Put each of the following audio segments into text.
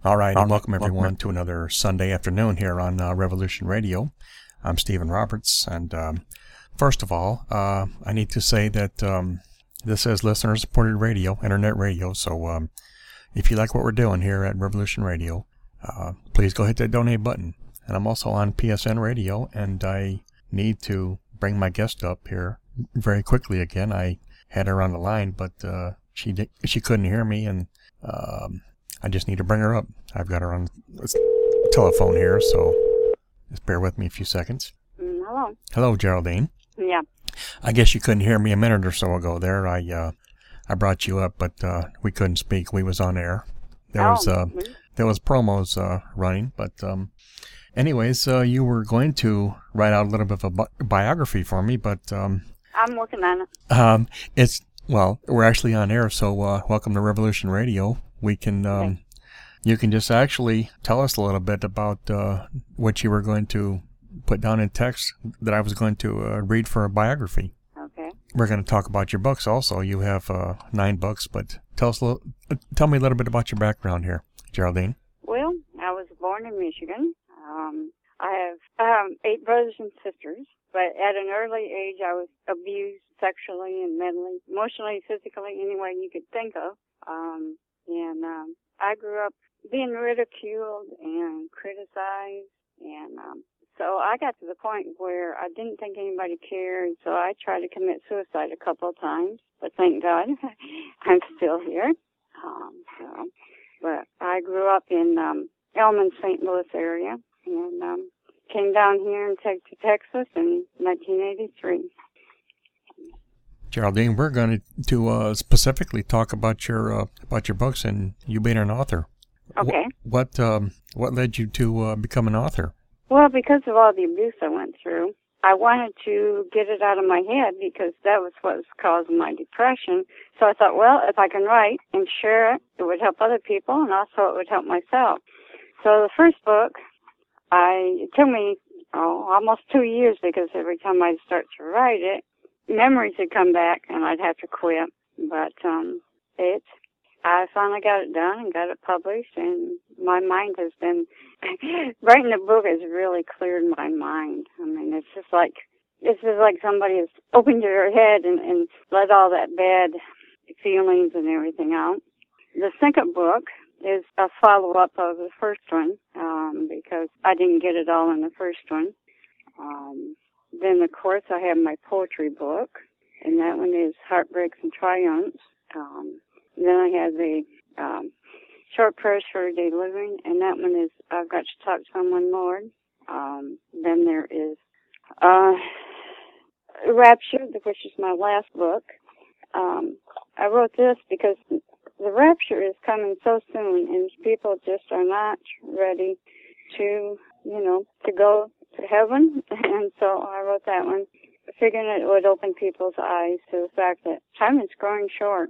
All right, and welcome everyone to another Sunday afternoon here on Revolution Radio. I'm Stephen Roberts, and first of all, I need to say that this is listener-supported radio, internet radio, so if you like what we're doing here at Revolution Radio, please go hit that donate button. And I'm also on PSN Radio, and I need to bring my guest up here very quickly again. I had her on the line, but she couldn't hear me, and I just need to bring her up. I've got her on the telephone here, so just bear with me a few seconds. Hello. Hello, Geraldine. Yeah. I guess you couldn't hear me a minute or so ago there. I brought you up, but we couldn't speak. We was on air. There was promos running, but anyways, you were going to write out a little bit of a biography for me, but I'm working on it. We're actually on air, so welcome to Revolution Radio. We can, Okay. You can just actually tell us a little bit about what you were going to put down in text that I was going to read for a biography. Okay. We're going to talk about your books also. You have 9 books, but tell me a little bit about your background here, Geraldine. Well, I was born in Michigan. I have 8 brothers and sisters, but at an early age I was abused sexually and mentally, emotionally, physically, any way you could think of. I grew up being ridiculed and criticized, and so I got to the point where I didn't think anybody cared, so I tried to commit suicide a couple of times, but thank God I'm still here. But I grew up in Elman, St. Louis area, and came down here to Texas in 1983. Geraldine, we're going to specifically talk about your books and you being an author. Okay. What led you to become an author? Well, because of all the abuse I went through, I wanted to get it out of my head because that was what was causing my depression. So I thought, well, if I can write and share it, it would help other people and also it would help myself. So the first book, it took me almost 2 years because every time I'd start to write it, memories would come back and I'd have to quit. But I finally got it done and got it published, and my mind has been, writing a book has really cleared my mind. I mean, it's just like somebody has opened your head and let all that bad feelings and everything out. The second book is a follow-up of the first one, because I didn't get it all in the first one. Then, of course, I have my poetry book, and that one is Heartbreaks and Triumphs. Then I have the Short Prayers for Everyday Living, and that one is I've Got to Talk to Someone, Lord. Then there is Rapture, which is my last book. I wrote this because the rapture is coming so soon, and people just are not ready to go to heaven, and so I wrote that one, figuring it would open people's eyes to the fact that time is growing short.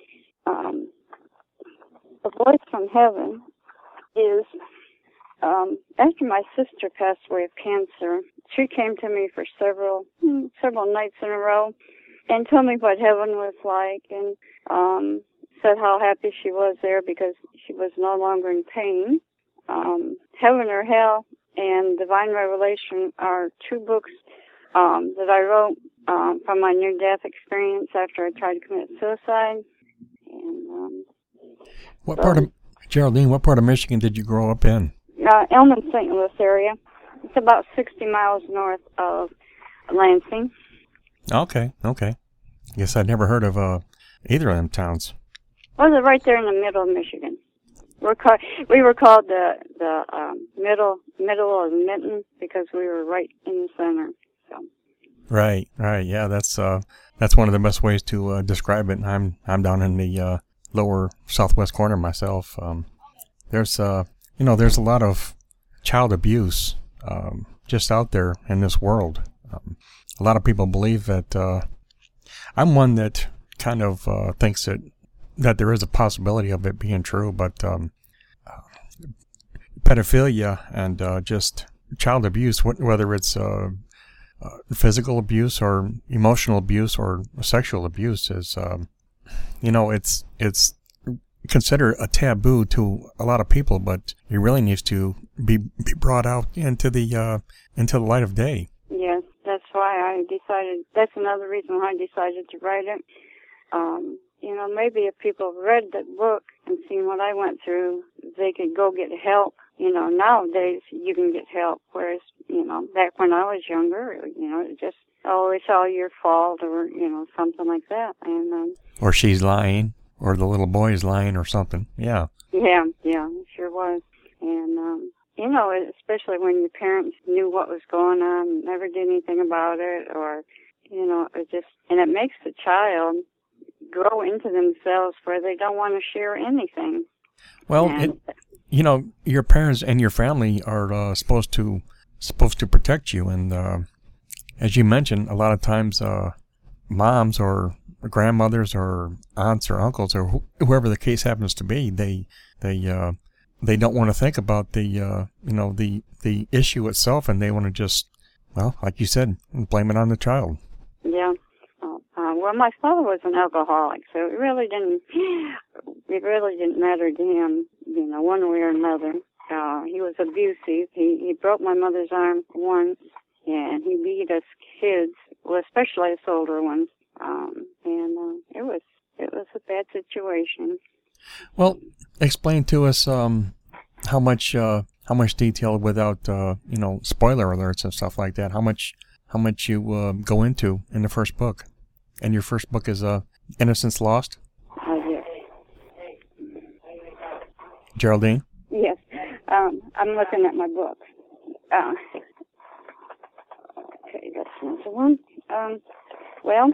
A Voice from Heaven is, after my sister passed away of cancer, she came to me for several nights in a row and told me what heaven was like, and said how happy she was there because she was no longer in pain. Heaven or Hell and Divine Revelation are 2 books that I wrote from my near-death experience after I tried to commit suicide. And Geraldine, what part of Michigan did you grow up in? Elman, St. Louis area. It's about 60 miles north of Lansing. Okay. Guess I'd never heard of either of them towns. Well, they're right there in the middle of Michigan. We were called the middle of Minton because we were right in the center. So. Right. Yeah, that's one of the best ways to describe it. I'm down in the lower southwest corner myself. There's a lot of child abuse just out there in this world. A lot of people believe that. I'm one that kind of thinks that there is a possibility of it being true, but pedophilia and just child abuse, whether it's physical abuse or emotional abuse or sexual abuse, is it's considered a taboo to a lot of people, but it really needs to be brought out into the light of day. Yes, that's why I decided. That's another reason why I decided to write it. Maybe if people read the book and seen what I went through, they could go get help. Nowadays you can get help, whereas, back when I was younger, it just, it's all your fault or, something like that. And or she's lying, or the little boy is lying or something. Yeah. Yeah, it sure was. And, especially when your parents knew what was going on, never did anything about it, or, and it makes the child grow into themselves where they don't want to share anything. Well, your parents and your family are supposed to protect you, and as you mentioned, a lot of times moms or grandmothers or aunts or uncles or whoever the case happens to be, they don't want to think about the issue itself, and they want to just, well, like you said, blame it on the child. Yeah. Well, my father was an alcoholic, so it really didn't matter to him, one way or another. He was abusive. He broke my mother's arm once, and he beat us kids, well, especially us older ones. It was a bad situation. Well, explain to us how much detail, without spoiler alerts and stuff like that. How much you go into in the first book. And your first book is Innocence Lost? Yes. Geraldine? Yes. I'm looking at my book. Okay, that's another one. Well,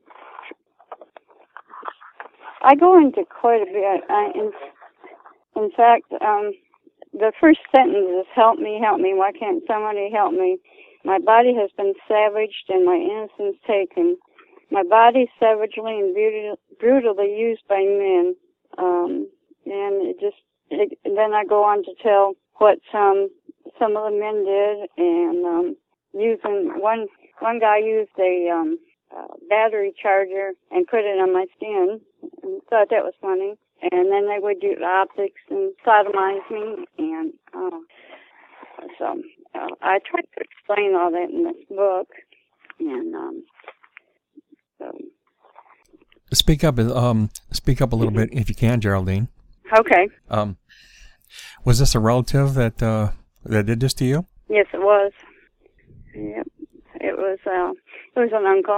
I go into quite a bit. In fact, the first sentence is, help me, why can't somebody help me? My body has been savaged and my innocence taken. My body savagely and brutally used by men. And then I go on to tell what some of the men did, and using one guy used a battery charger and put it on my skin, and thought that was funny. And then they would do optics and sodomize me, and so I tried to explain all that in this book, and so. Speak up a little bit if you can, Geraldine. Okay. Was this a relative that did this to you? Yes, it was. Yep, it was an uncle,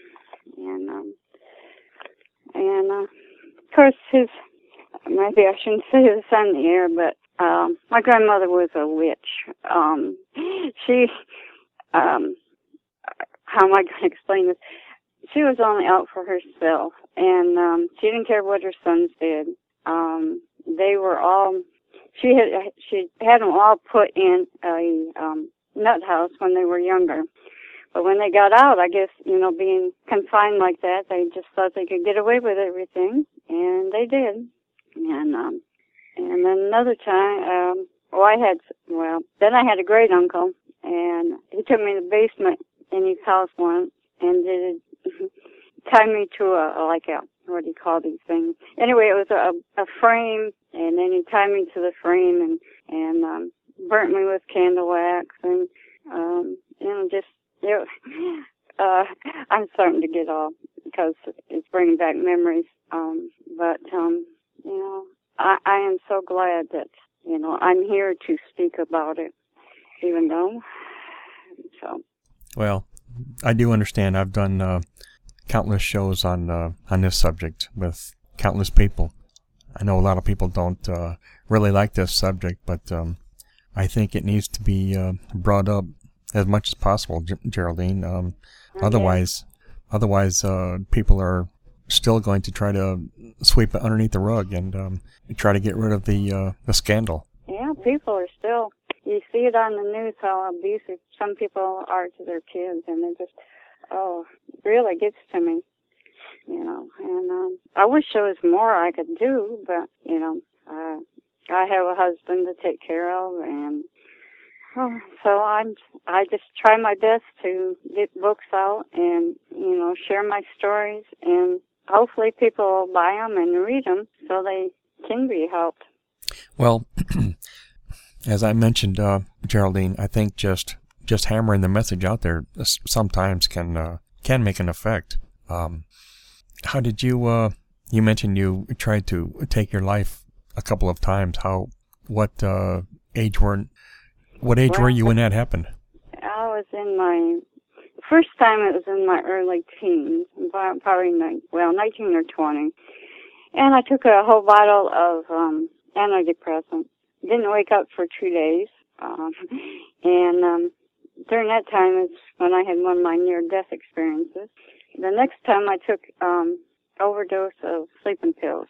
and of course maybe I shouldn't say this on the air, but my grandmother was a witch. She, how am I going to explain this? She was only out for herself, and she didn't care what her sons did. They were all, she had them all put in a nut house when they were younger. But when they got out, I guess, being confined like that, they just thought they could get away with everything, and they did. And then another time, then I had a great uncle, and he took me to the basement in his house once, and tied me to what do you call these things? Anyway, it was a frame, and then he tied me to the frame and burnt me with candle wax, and I'm starting to get off because it's bringing back memories. I am so glad that I'm here to speak about it, even though. So. Well, I do understand. I've done countless shows on this subject with countless people. I know a lot of people don't really like this subject, but I think it needs to be brought up as much as possible, Geraldine. Okay. Otherwise, people are still going to try to sweep it underneath the rug and try to get rid of the scandal. Yeah, people are still. You see it on the news how abusive some people are to their kids, and it just, really gets to me, And I wish there was more I could do, but I have a husband to take care of, and so I just try my best to get books out and share my stories, and hopefully people will buy them and read them so they can be helped. Well, as I mentioned, Geraldine, I think just hammering the message out there sometimes can make an effect. How did you? You mentioned you tried to take your life a couple of times. What age were you when that happened? I was in my first time. It was in my early teens, probably 19 or 20, and I took a whole bottle of antidepressant. Didn't wake up for 2 days, and during that time is when I had one of my near-death experiences. The next time I took overdose of sleeping pills.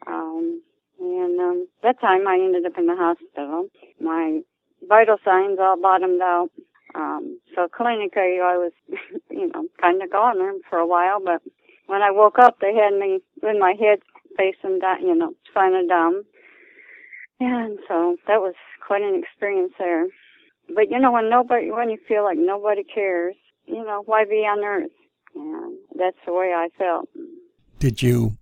And that time I ended up in the hospital. My vital signs all bottomed out. So clinically I was, kind of gone for a while. But when I woke up, they had me with my head facing down, spinal down. And so that was quite an experience there. But when you feel like nobody cares, why be on earth? And that's the way I felt. Did you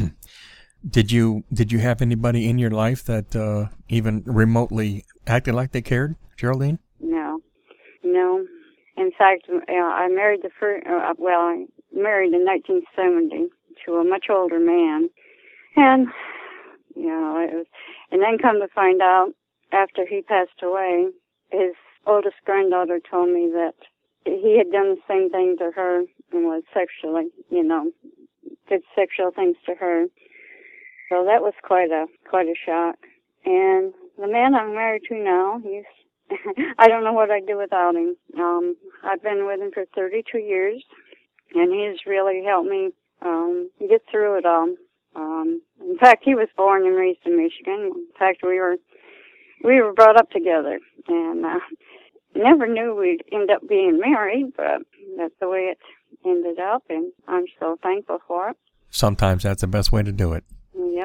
have anybody in your life that even remotely acted like they cared, Geraldine? No. In fact, I married I married in 1970 to a much older man, and it was. And then come to find out, after he passed away, his oldest granddaughter told me that he had done the same thing to her and was sexually, did sexual things to her. So that was quite a shock. And the man I'm married to now, he's, I don't know what I'd do without him. I've been with him for 32 years, and he's really helped me get through it all. In fact, he was born and raised in Michigan. In fact, we were brought up together, and never knew we'd end up being married, but that's the way it ended up, and I'm so thankful for it. Sometimes that's the best way to do it. Yep.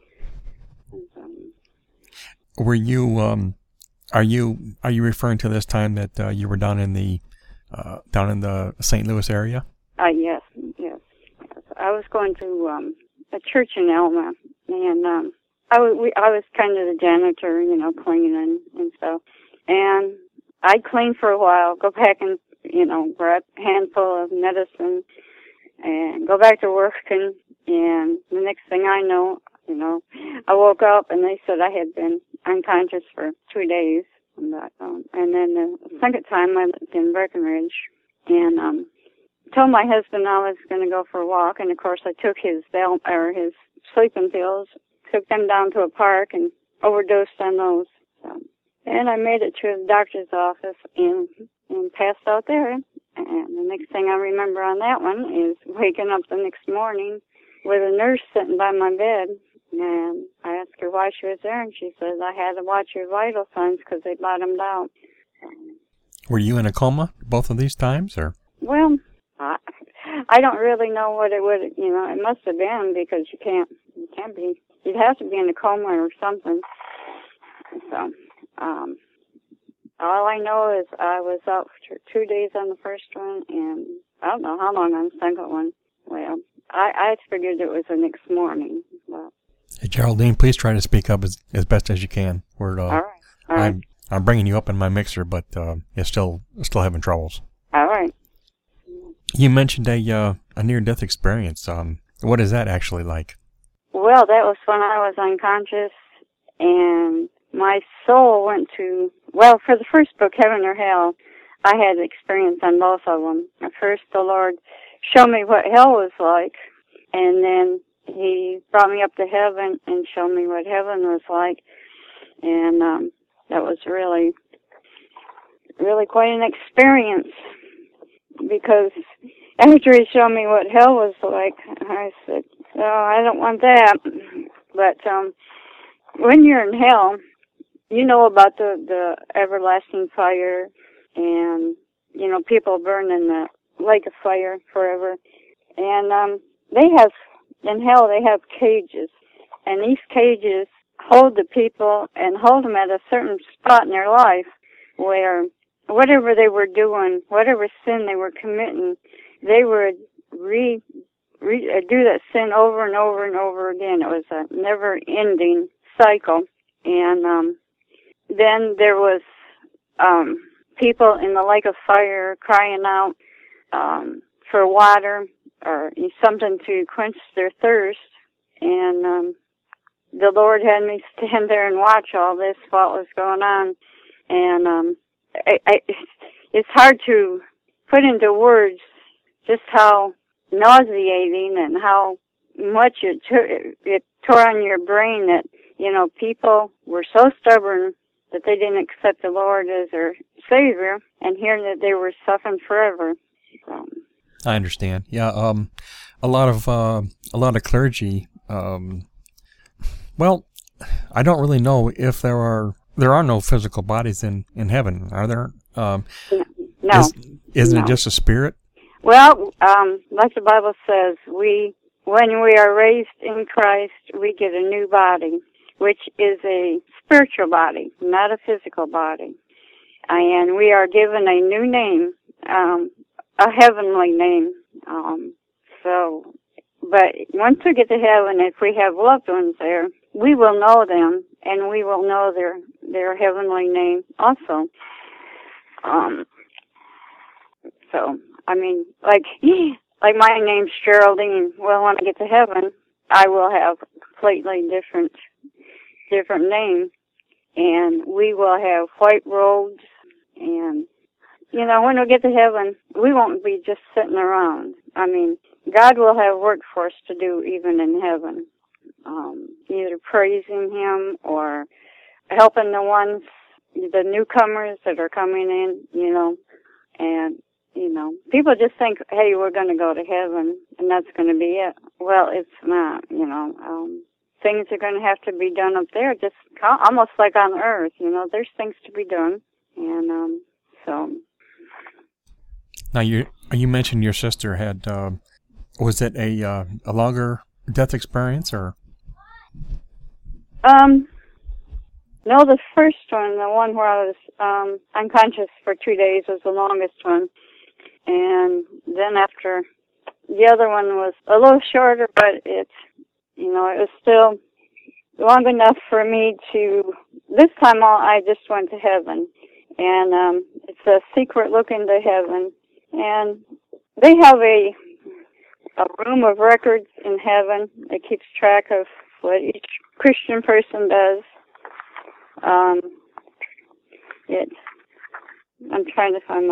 Were you? Are you referring to this time that you were down in the St. Louis area? Yes. I was going to a church in Elma, and I was kind of the janitor, cleaning and stuff. And I'd clean for a while, go back and, grab a handful of medicine and go back to work. And the next thing I know, I woke up and they said I had been unconscious for 2 days. And then the second time I lived in Breckenridge and told my husband I was going to go for a walk. And, of course, I took his sleeping pills, took them down to a park and overdosed on those. So, and I made it to the doctor's office and passed out there. And the next thing I remember on that one is waking up the next morning with a nurse sitting by my bed. And I asked her why she was there, and she says, I had to watch your vital signs because they bottomed out. Were you in a coma both of these times, or? Well, I don't really know what it would, it must have been, because you can't be, you'd have to be in a coma or something. So, all I know is I was out for 2 days on the first one, and I don't know how long on the second one. Well, I figured it was the next morning. But. Hey, Geraldine, please try to speak up as best as you can. We're, all right. I'm bringing you up in my mixer, but you're still having troubles. All right. You mentioned a near-death experience. What is that actually like? Well, that was when I was unconscious, and my soul went to, for the first book, Heaven or Hell, I had experience on both of them. At first, the Lord showed me what hell was like, and then He brought me up to heaven and showed me what heaven was like, and that was really, really quite an experience, because after He showed me what hell was like, I said, oh, I don't want that. But when you're in hell, you know about the everlasting fire, and, people burn in the lake of fire forever. And in hell, they have cages, and these cages hold the people and hold them at a certain spot in their life where whatever they were doing, whatever sin they were committing, they would do that sin over and over and over again. It was a never-ending cycle. And then there was people in the lake of fire crying out for water or something to quench their thirst. And the Lord had me stand there and watch all this while it was going on. And it's hard to put into words just how nauseating and how much it tore on your brain that, people were so stubborn that they didn't accept the Lord as their Savior, and hearing that they were suffering forever. I understand. Yeah, a lot of clergy. Well, I don't really know if there are no physical bodies in heaven. Are there? No. Isn't it just a spirit? Well, like the Bible says, when we are raised in Christ, we get a new body, which is a spiritual body, not a physical body. And we are given a new name, a heavenly name. But once we get to heaven, if we have loved ones there, we will know them, and we will know their heavenly name also. So, I mean, like my name's Geraldine. Well, when I get to heaven, I will have a completely different name, and we will have white robes, and, when we get to heaven, we won't be just sitting around. I mean, God will have work for us to do even in heaven, either praising Him or helping the newcomers that are coming in, and, people just think, hey, we're going to go to heaven, and that's going to be it. Well, it's not, things are going to have to be done up there, just almost like on earth, there's things to be done, and so. Now, you mentioned your sister had, was it a longer death experience, or? No, the first one, the one where I was unconscious for 2 days, was the longest one. And then after, the other one was a little shorter, but it was still long enough for me to, this time I just went to heaven. And it's a secret look into heaven. And they have a room of records in heaven that keeps track of what each Christian person does. I'm trying to find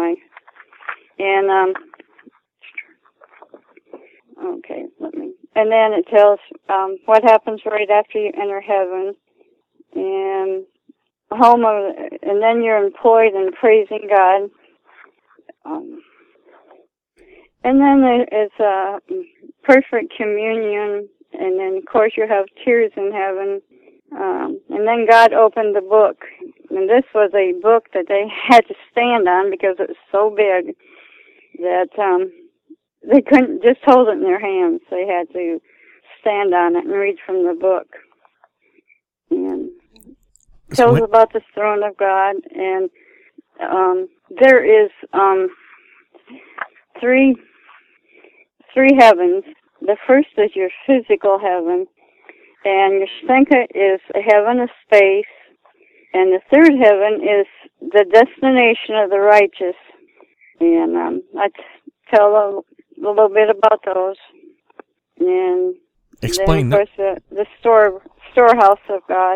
okay, and then it tells what happens right after you enter heaven, and and then you're employed in praising God. And then it's a perfect communion, and then of course you have tears in heaven. And then God opened the book, and this was a book that they had to stand on because it was so big that they couldn't just hold it in their hands. They had to stand on it and read from the book. And it tells about the throne of God, and there is three heavens. The first is your physical heaven, and your second is a heaven of space, and the third heaven is the destination of the righteous. And I tell a little bit about those. And explain then, of course, the storehouse of God.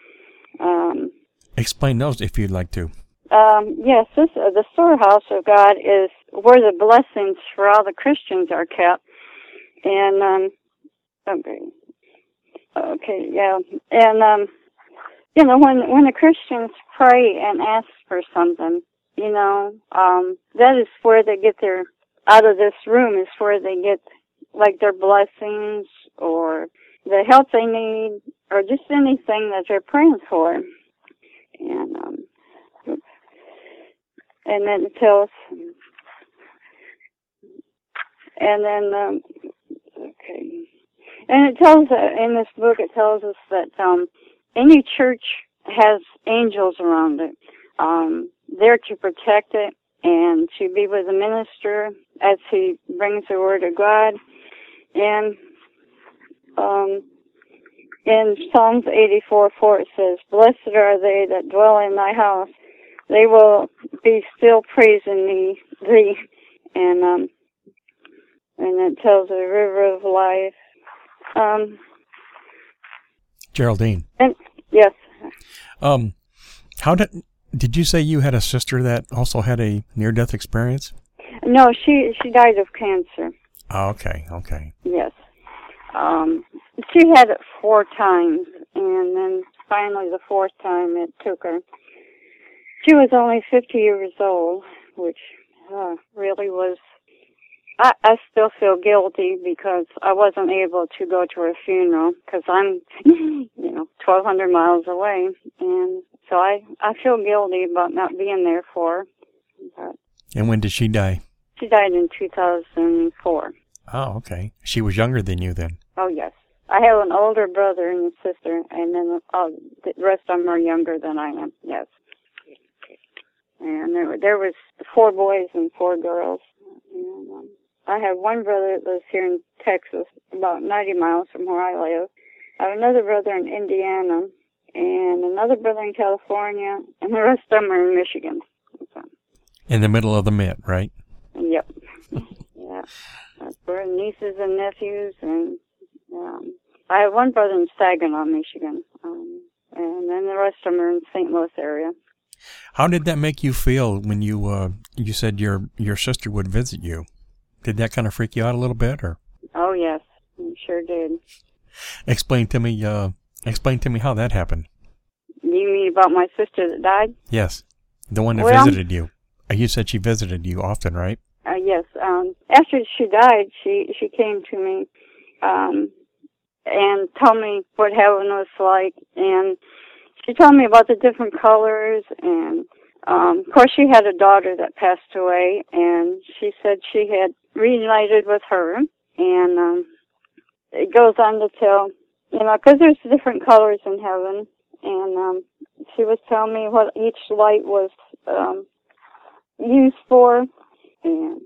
Explain those if you'd like to. Yes, the storehouse of God is where the blessings for all the Christians are kept. And okay, yeah. And when the Christians pray and ask for something, that is where they get out of this room is where they get like their blessings or the help they need or just anything that they're praying for. And then it tells, and then, okay. And it tells, in this book, it tells us that any church has angels around it. There to protect it and to be with the minister as he brings the word of God. And in Psalms 84:4 it says, "Blessed are they that dwell in thy house; they will be still praising thee." And it tells the river of life. Geraldine. And yes. How did you say you had a sister that also had a near-death experience? No, she died of cancer. Oh, okay. Yes. She had it 4 times, and then finally the 4th time it took her. She was only 50 years old, which really was... I still feel guilty because I wasn't able to go to her funeral because I'm, 1,200 miles away, and so I feel guilty about not being there for her. But and when did she die? she died in 2004. Oh, okay. She was younger than you then. Oh, yes. I have an older brother and a sister, and then the rest of them are younger than I am, yes. And there was 4 boys and 4 girls. And, I have one brother that lives here in Texas, about 90 miles from where I live. I have another brother in Indiana, and another brother in California, and the rest of them are in Michigan. So. In the middle of the Mid, right? Yep. Yeah. We're nieces and nephews, and I have one brother in Saginaw, Michigan, and then the rest of them are in St. Louis area. How did that make you feel when you said your sister would visit you? Did that kind of freak you out a little bit, or? Oh yes, it sure did. Explain to me how that happened. You mean about my sister that died? Yes, the one that visited you. You said she visited you often, right? Yes. After she died, she came to me and told me what heaven was like, and she told me about the different colors, and of course she had a daughter that passed away, and she said she had reunited with her, and it goes on to tell, because there's different colors in heaven, and she was telling me what each light was used for, and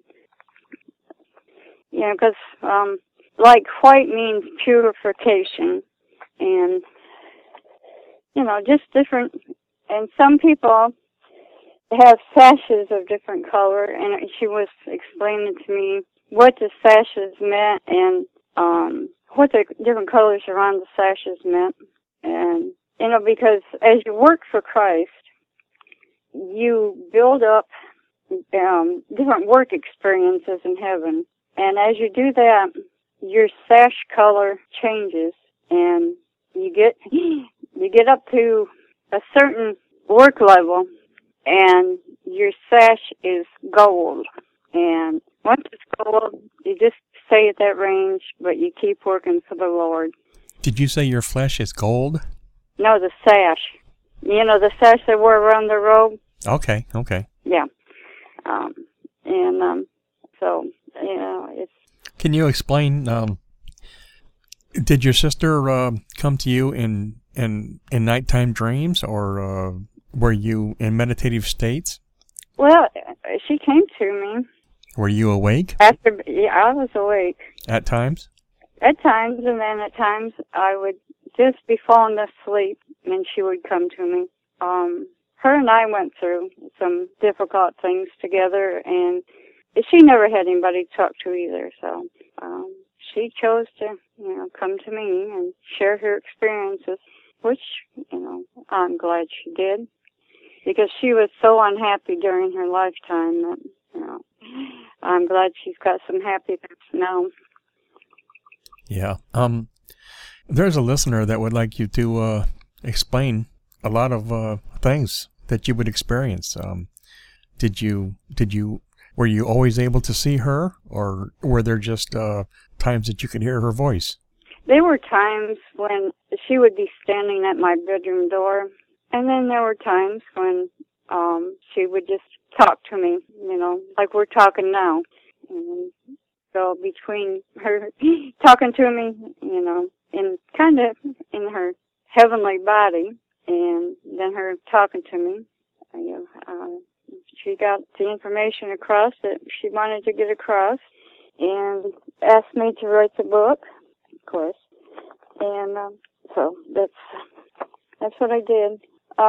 because like white means purification, and just different, and some people have sashes of different color, and she was explaining to me what the sashes meant and what the different colors around the sashes meant. And, because as you work for Christ, you build up different work experiences in heaven. And as you do that, your sash color changes, and you get up to a certain work level, and your sash is gold. And once it's gold, you just stay at that range, but you keep working for the Lord. Did you say your flesh is gold? No, the sash. The sash they wore around the robe? Okay. Yeah. So, it's... Can you explain, did your sister come to you in nighttime dreams, or were you in meditative states? Well, she came to me. Were you awake? I was awake. At times? At times, and then at times I would just be falling asleep, and she would come to me. Her and I went through some difficult things together, and she never had anybody to talk to either, so she chose to, come to me and share her experiences, which, I'm glad she did, because she was so unhappy during her lifetime that, I'm glad she's got some happiness now. Yeah. There's a listener that would like you to explain a lot of things that you would experience. Were you always able to see her, or were there just times that you could hear her voice? There were times when she would be standing at my bedroom door, and then there were times when she would just talk to me, like we're talking now. And so between her talking to me, in kind of in her heavenly body, and then her talking to me, she got the information across that she wanted to get across. And asked me to write the book, of course, and so that's what I did.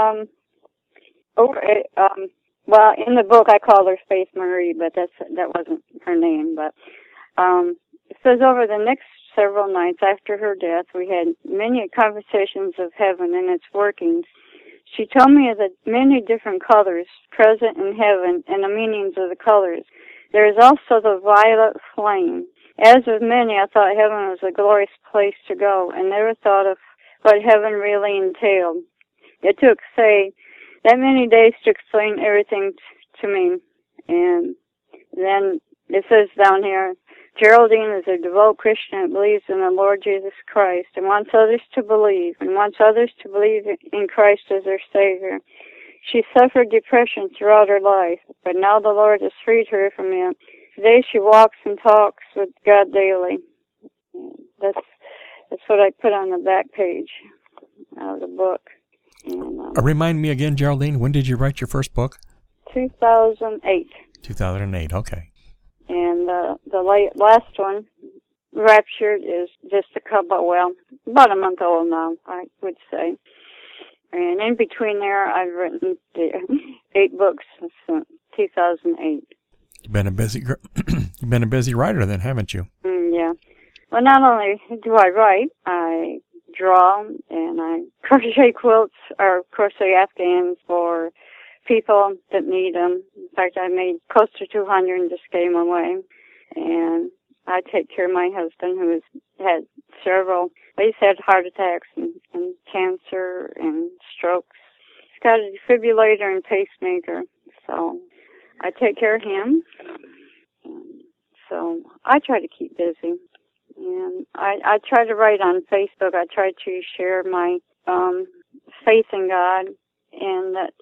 Well, in the book I called her Faith Marie, but that wasn't her name. But it says over the next several nights after her death, we had many conversations of heaven and its workings. She told me of the many different colors present in heaven and the meanings of the colors. There is also the violet flame. As with many, I thought heaven was a glorious place to go, and never thought of what heaven really entailed. It took, say, that many days to explain everything to me. And then it says down here, Geraldine is a devout Christian that believes in the Lord Jesus Christ and wants others to believe in Christ as their Savior. She suffered depression throughout her life, but now the Lord has freed her from it. Today she walks and talks with God daily. That's what I put on the back page of the book. And, remind me again, Geraldine, when did you write your first book? 2008. 2008, okay. And the last one, Raptured, is just about a month old now, I would say. And in between there, I've written 8 books since 2008. You've been a busy writer then, haven't you? Yeah. Well, not only do I write, I draw and I crochet quilts or crochet afghans for people that need them. In fact, I made close to 200 and just gave them away. And I take care of my husband, who has had he's had heart attacks and cancer and strokes. He's got a defibrillator and pacemaker, so I take care of him. So I try to keep busy. And I try to write on Facebook. I try to share my faith in God, and that,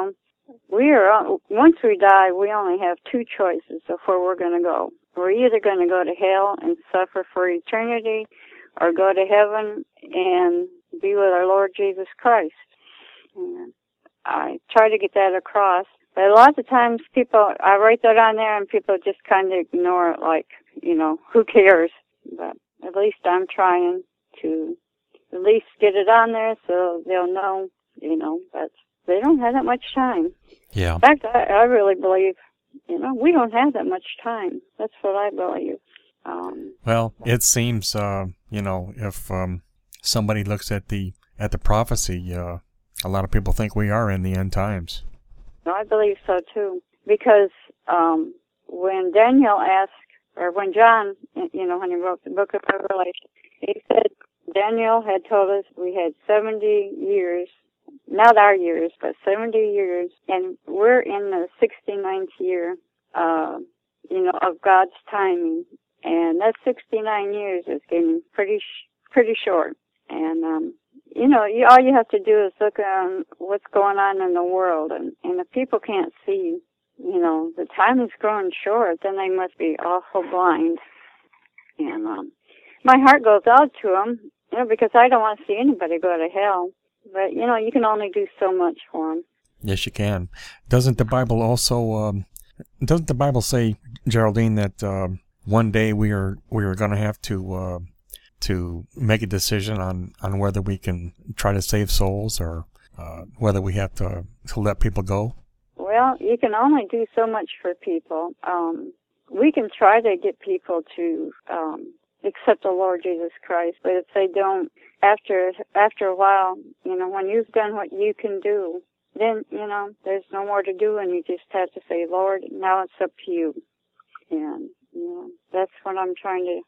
once we die, we only have 2 choices of where we're going to go. We're either going to go to hell and suffer for eternity, or go to heaven and be with our Lord Jesus Christ. And I try to get that across. But a lot of times I write that on there and people just kind of ignore it like, who cares? But at least I'm trying to at least get it on there so they'll know, but they don't have that much time. Yeah. In fact, I really believe, we don't have that much time. That's what I believe. Well, it seems, if somebody looks at the prophecy, a lot of people think we are in the end times. I believe so too, because when Daniel asked, or when John, when he wrote the book of Revelation, he said Daniel had told us we had 70 years, not our years, but 70 years, and we're in the 69th year, of God's timing. And that 69 years is getting pretty short. And, all you have to do is look at what's going on in the world. And if people can't see, the time is growing short, then they must be awful blind. And my heart goes out to them, because I don't want to see anybody go to hell. But, you can only do so much for them. Yes, you can. Doesn't the Bible also, doesn't the Bible say, Geraldine, that one day we are going to have to make a decision on whether we can try to save souls or whether we have to let people go? Well, you can only do so much for people. We can try to get people to accept the Lord Jesus Christ, but if they don't, after a while, when you've done what you can do, then, there's no more to do, and you just have to say, Lord, now it's up to you. And, that's what I'm trying to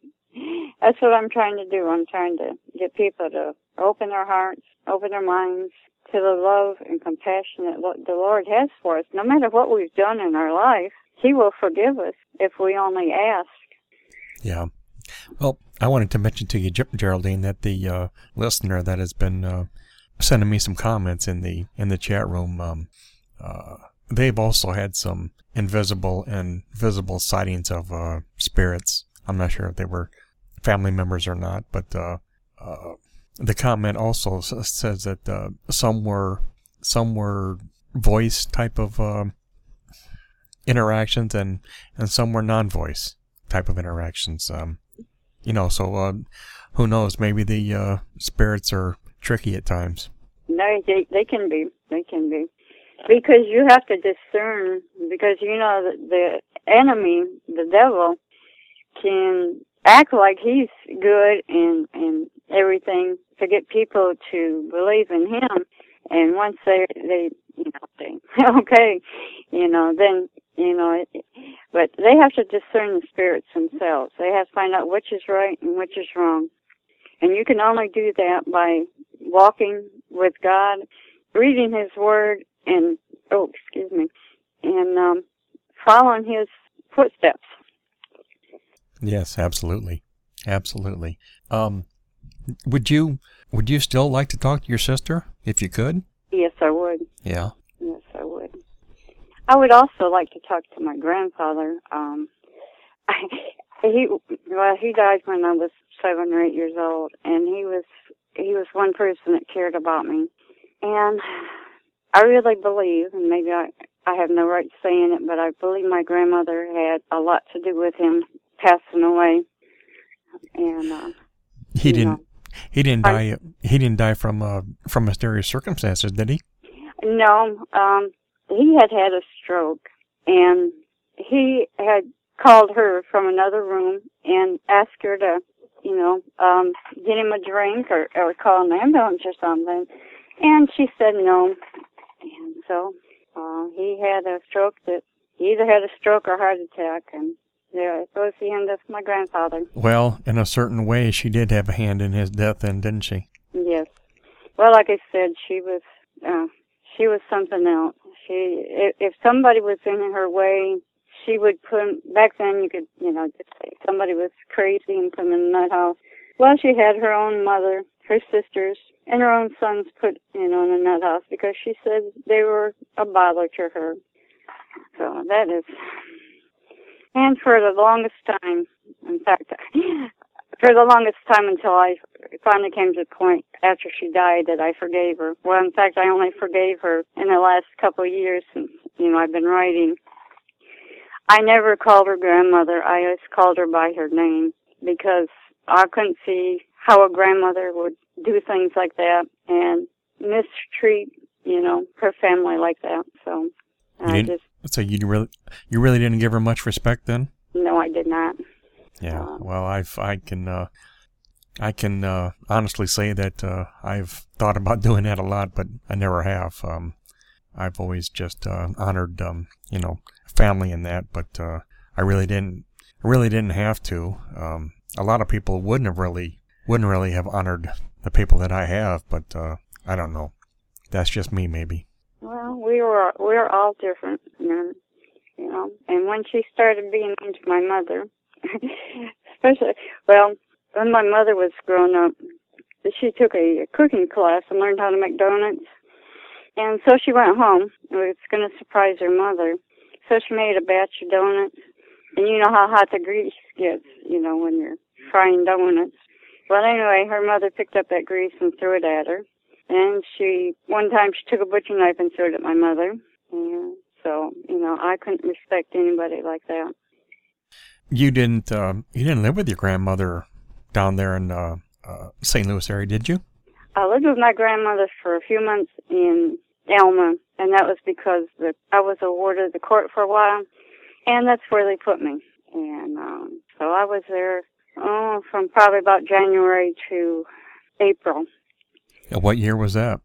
do. I'm trying to get people to open their hearts, open their minds to the love and compassion that the Lord has for us. No matter what we've done in our life, He will forgive us if we only ask. Yeah. Well, I wanted to mention to you, Geraldine, that the listener that has been sending me some comments in the chat room, they've also had some invisible and visible sightings of spirits. I'm not sure if they were family members or not, but the comment also says that some were voice type of interactions and some were non-voice type of interactions. So who knows? Maybe the spirits are tricky at times. No, they can be. They can be. Because you have to discern, because the enemy, the devil, can act like he's good and everything to get people to believe in him. And once they say, okay, then, but they have to discern the spirits themselves. They have to find out which is right and which is wrong. And you can only do that by walking with God, reading His Word, and, and following His footsteps. Yes, absolutely. Absolutely. Would you still like to talk to your sister if you could? Yes, I would. Yeah. Yes, I would. I would also like to talk to my grandfather. He died when I was 7 or 8 years old, and he was one person that cared about me. And I really believe, and maybe I have no right to saying it, but I believe my grandmother had a lot to do with him passing away. And he didn't die from mysterious circumstances, did he? No, he had a stroke, and he had called her from another room and asked her to, get him a drink or call an ambulance or something. And she said no. And so he had a stroke he either had a stroke or heart attack. And yeah, it was the end of my grandfather. Well, in a certain way, she did have a hand in his death then, didn't she? Yes. Well, like I said, she was something else. If somebody was in her way, she would back then you could, just say somebody was crazy and put them in the nut house. Well, she had her own mother, her sisters, and her own sons put, in a nut house because she said they were a bother to her. So that is, and for the longest time, in fact, for the longest time until I finally came to the point after she died that I forgave her. Well, in fact, I only forgave her in the last couple of years since, I've been writing. I never called her grandmother. I just called her by her name because I couldn't see how a grandmother would do things like that and mistreat, her family like that. So so you really didn't give her much respect then? No, I did not. Yeah. Well, I can honestly say that I've thought about doing that a lot, but I never have. I've always just honored family in that, but I really didn't have to. A lot of people wouldn't really have honored the people that I have, but I don't know. That's just me, maybe. Well, we're all different, And when she started being mean to my mother, especially, when my mother was growing up, she took a cooking class and learned how to make donuts. And so she went home. It was going to surprise her mother. So she made a batch of donuts. And you know how hot the grease gets, when you're frying donuts. Well, anyway, her mother picked up that grease and threw it at her. And one time she took a butcher knife and threw it at my mother. And so, I couldn't respect anybody like that. You didn't live with your grandmother down there in St. Louis area, did you? I lived with my grandmother for a few months in Elma, and that was because I was a ward of the court for a while, and that's where they put me. And so I was there from probably about January to April. What year was that?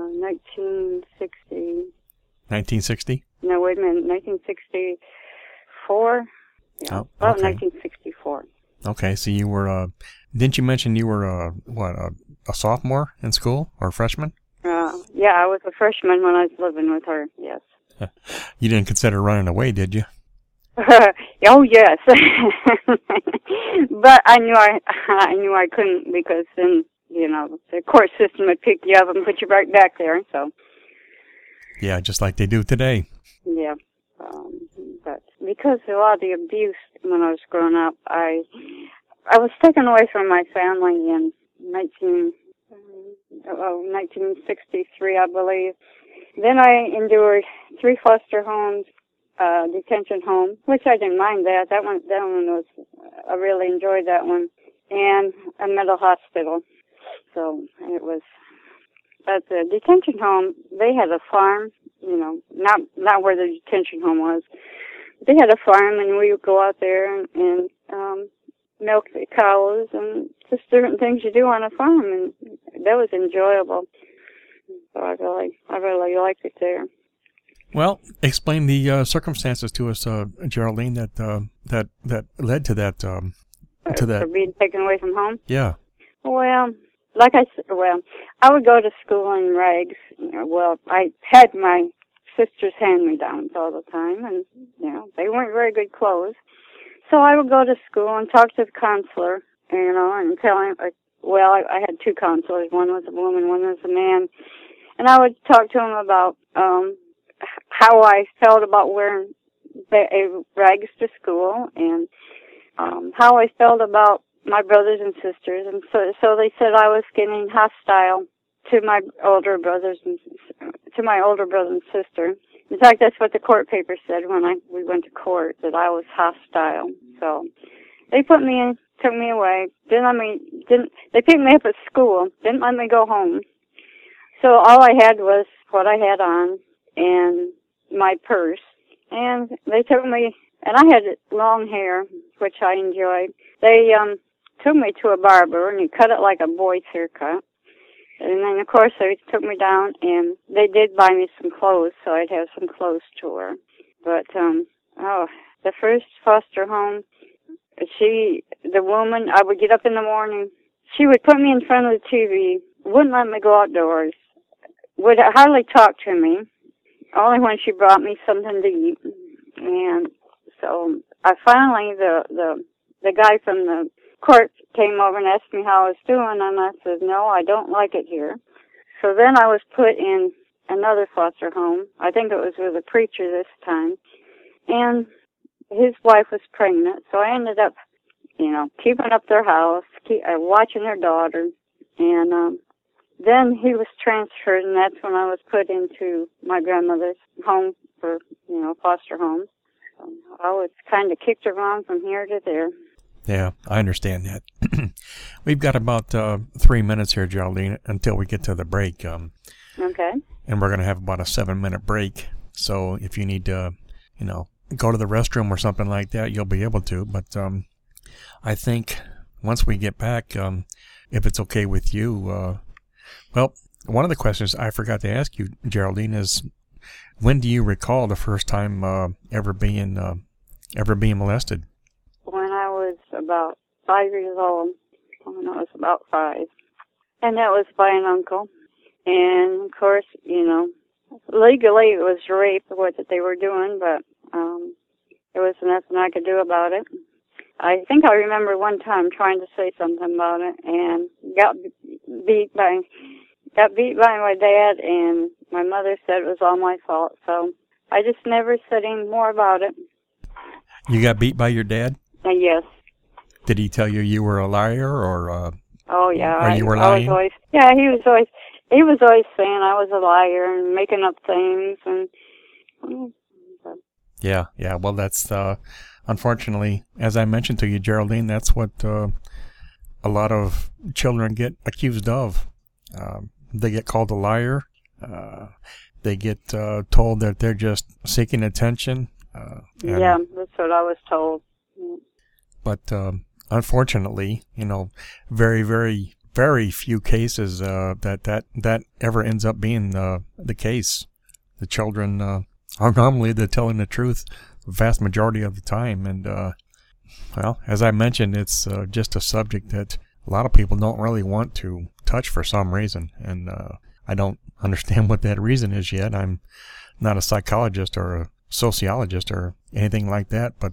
1960. 1960? No, wait a minute, 1964. Yeah, oh, okay. About 1964. Okay, so you were, didn't you mention you were, a sophomore in school or a freshman? Yeah, I was a freshman when I was living with her, yes. You didn't consider running away, did you? Oh, yes. But I knew I couldn't because then, the court system would pick you up and put you right back there, so. Yeah, just like they do today. Yeah. But because of a lot of the abuse when I was growing up, I was taken away from my family in 1963, I believe. Then I endured 3 foster homes, detention home, which I didn't mind that. That one was, I really enjoyed that one. and a mental hospital. So it was at the detention home. They had a farm, not where the detention home was. They had a farm, and we would go out there and milk the cows and just different things you do on a farm, and that was enjoyable. So I really liked it there. Well, explain the circumstances to us, Geraldine, that led to that. For being taken away from home. Yeah. Well, I would go to school in rags. I had my sister's hand-me-downs all the time, and they weren't very good clothes. So I would go to school and talk to the counselor, and tell him. I had two counselors. One was a woman, one was a man, and I would talk to him about how I felt about wearing rags to school, and how I felt about my brothers and sisters. And so they said I was getting hostile to my older brother and sister. In fact, that's what the court paper said when we went to court, that I was hostile. So they put me in, took me away. They picked me up at school, didn't let me go home. So all I had was what I had on and my purse. And they took me, and I had long hair, which I enjoyed. They took me to a barber, and he cut it like a boy's haircut. And then, of course, they took me down, and they did buy me some clothes, so I'd have some clothes to wear. But, the first foster home, the woman, I would get up in the morning. She would put me in front of the TV, wouldn't let me go outdoors, would hardly talk to me, only when she brought me something to eat. And so I finally, the guy from the court came over and asked me how I was doing, and I said, no, I don't like it here. So then I was put in another foster home. I think it was with a preacher this time. And his wife was pregnant, so I ended up, keeping up their house, watching their daughter. And then he was transferred, and that's when I was put into my grandmother's home for, foster home. So I was kind of kicked around from here to there. Yeah, I understand that. We've got about 3 minutes here, Geraldine, until we get to the break. Okay. And we're going to have about a 7-minute break. So if you need to, go to the restroom or something like that, you'll be able to. But I think once we get back, if it's okay with you, one of the questions I forgot to ask you, Geraldine, is when do you recall the first time ever being molested? When I was about 5 years old. When I was about 5. And that was by an uncle. And, of course, legally it was rape, what that they were doing, but there was nothing I could do about it. I think I remember one time trying to say something about it and got beat by my dad, and my mother said it was all my fault. So I just never said any more about it. You got beat by your dad? Yes. Did he tell you were a liar, or? Oh yeah. Or you were lying? He was always saying I was a liar and making up things and. Yeah. Well, that's unfortunately, as I mentioned to you, Geraldine, that's what a lot of children get accused of. They get called a liar. They get told that they're just seeking attention. Yeah, that's what I was told. But unfortunately, very, very, very few cases that ever ends up being the case. The children are normally they're telling the truth the vast majority of the time. And, as I mentioned, it's just a subject that a lot of people don't really want to touch for some reason. And I don't understand what that reason is yet. I'm not a psychologist or a sociologist or anything like that, but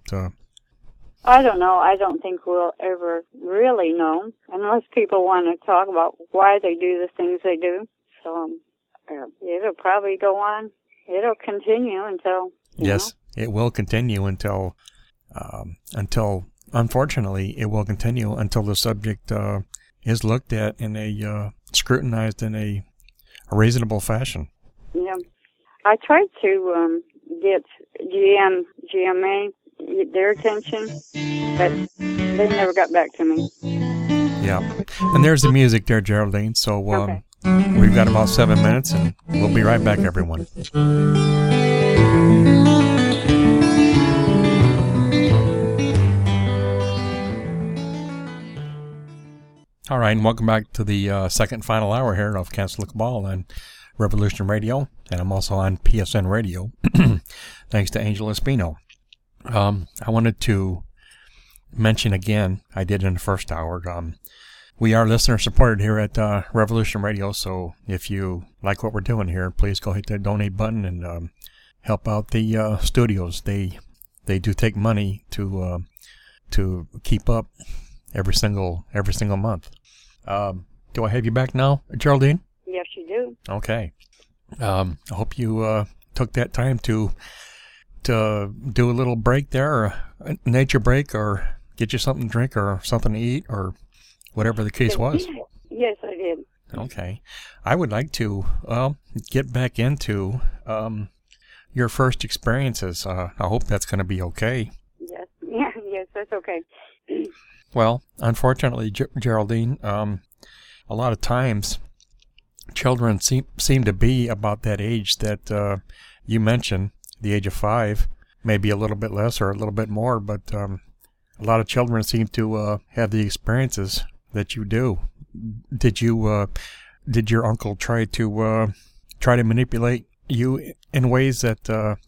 I don't know. I don't think we'll ever really know unless people want to talk about why they do the things they do. So it'll probably go on. It'll continue until yes, it will continue until unfortunately it will continue until the subject is looked at in a scrutinized in a reasonable fashion. Yeah, I tried to get GMA their attention, but they never got back to me. Yeah. And there's the music there, Geraldine. So Okay. we've got about 7 minutes, and we'll be right back, everyone. All right, and welcome back to the second final hour here of Cancel the Cabal on Revolution Radio, and I'm also on PSN Radio, thanks to Angel Espino. I wanted to mention again, I did in the first hour, we are listener supported here at Revolution Radio, so if you like what we're doing here, please go hit that donate button and help out the studios. They do take money to keep up every single month. Do I have you back now, Geraldine? Yes, you do. Okay. I hope you took that time to do a little break there, or a nature break, or get you something to drink or something to eat, or whatever the case was. Yes, I did. Okay. I would like to get back into your first experiences. I hope that's going to be okay. Yes. Yeah, yes, that's okay. Well, unfortunately, Geraldine, a lot of times children seem to be about that age that you mentioned, the age of 5, maybe a little bit less or a little bit more, but a lot of children seem to have the experiences that you do. Did your uncle try to manipulate you in ways that,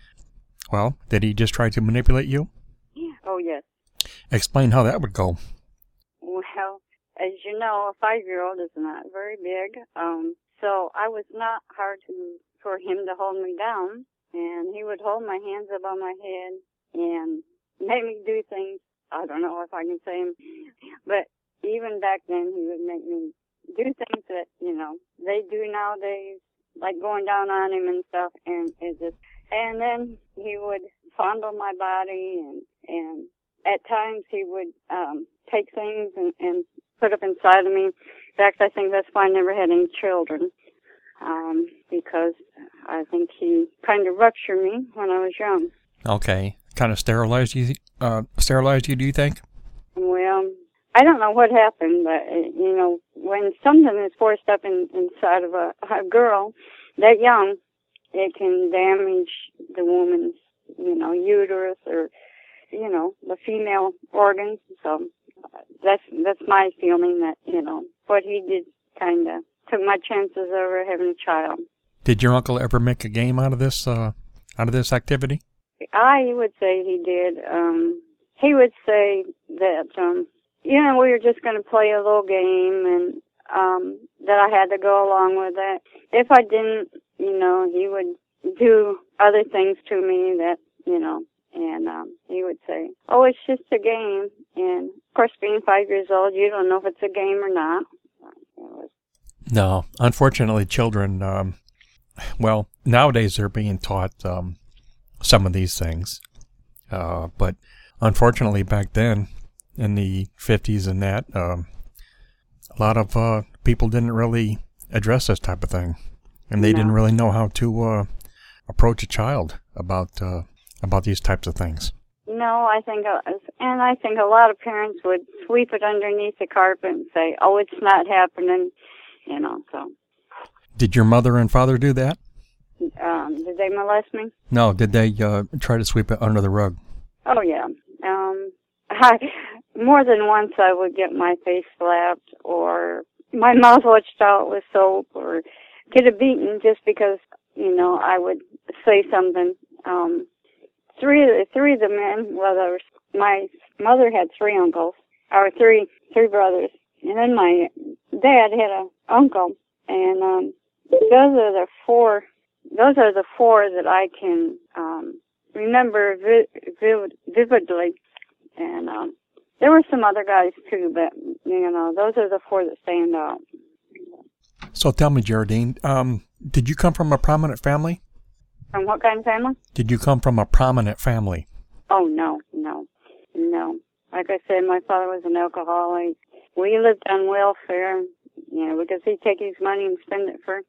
did he just try to manipulate you? Oh, yes. Explain how that would go. Well, as you know, a 5-year-old is not very big, so I was not hard for him to hold me down, and he would hold my hands above my head and make me do things. I don't know if I can say them, but even back then he would make me do things that, they do nowadays, like going down on him and stuff, and then he would fondle my body, and at times he would take things and put up inside of me. In fact, I think that's why I never had any children, because I think he kind of ruptured me when I was young. Okay. Kind of sterilized you, do you think? Well, I don't know what happened, but, when something is forced up inside of a girl that young, it can damage the woman's, uterus or, the female organs. So that's my feeling that, what he did kind of took my chances over having a child. Did your uncle ever make a game out of this activity? I would say he did. He would say that, we were just going to play a little game and that I had to go along with it. If I didn't, he would do other things to me that, and he would say, oh, it's just a game. And, of course, being 5 years old, you don't know if it's a game or not. No, unfortunately, children, nowadays they're being taught some of these things. But unfortunately, back then, in the 50s and that, a lot of people didn't really address this type of thing. And they didn't really know how to approach a child about these types of things. No, I think a lot of parents would sweep it underneath the carpet and say, oh, it's not happening, so. Did your mother and father do that? Did they molest me? No, did they try to sweep it under the rug? Oh, yeah. More than once I would get my face slapped or my mouth washed out with soap or get a beating just because, I would say something. Three of the men, my mother had 3 uncles, or three brothers, and then my dad had an uncle, and those are the four that I can remember vividly, and there were some other guys too, but those are the 4 that stand out. So tell me, Geraldine, did you come from a prominent family? From what kind of family? Did you come from a prominent family? Oh, no. Like I said, my father was an alcoholic. We lived on welfare, because he'd take his money and spend it for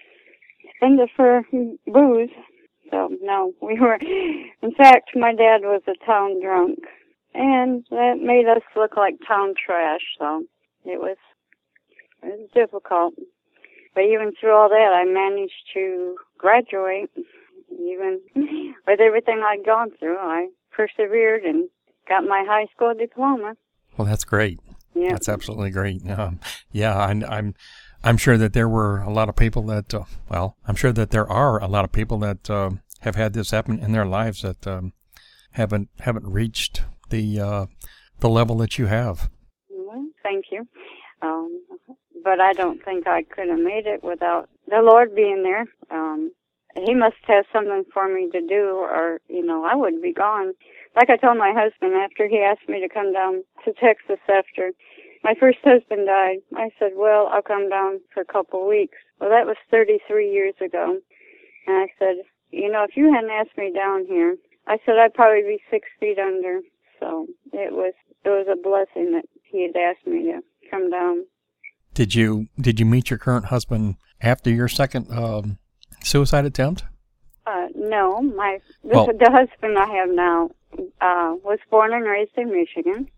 booze. So, no, we were... In fact, my dad was a town drunk, and that made us look like town trash, so it was difficult. But even through all that, I managed to graduate. Even with everything I'd gone through, I persevered and got my high school diploma. Well, that's great. Yeah. That's absolutely great. I'm sure that there were a lot of people that, I'm sure that there are a lot of people that have had this happen in their lives that haven't reached the level that you have. Well, thank you. But I don't think I could have made it without the Lord being there. He must have something for me to do, or, I would be gone. Like I told my husband after he asked me to come down to Texas after my first husband died, I said, well, I'll come down for a couple of weeks. Well, that was 33 years ago. And I said, if you hadn't asked me down here, I said I'd probably be 6 feet under. So it was a blessing that he had asked me to come down. Did you meet your current husband after your second suicide attempt? No, the husband I have now was born and raised in Michigan.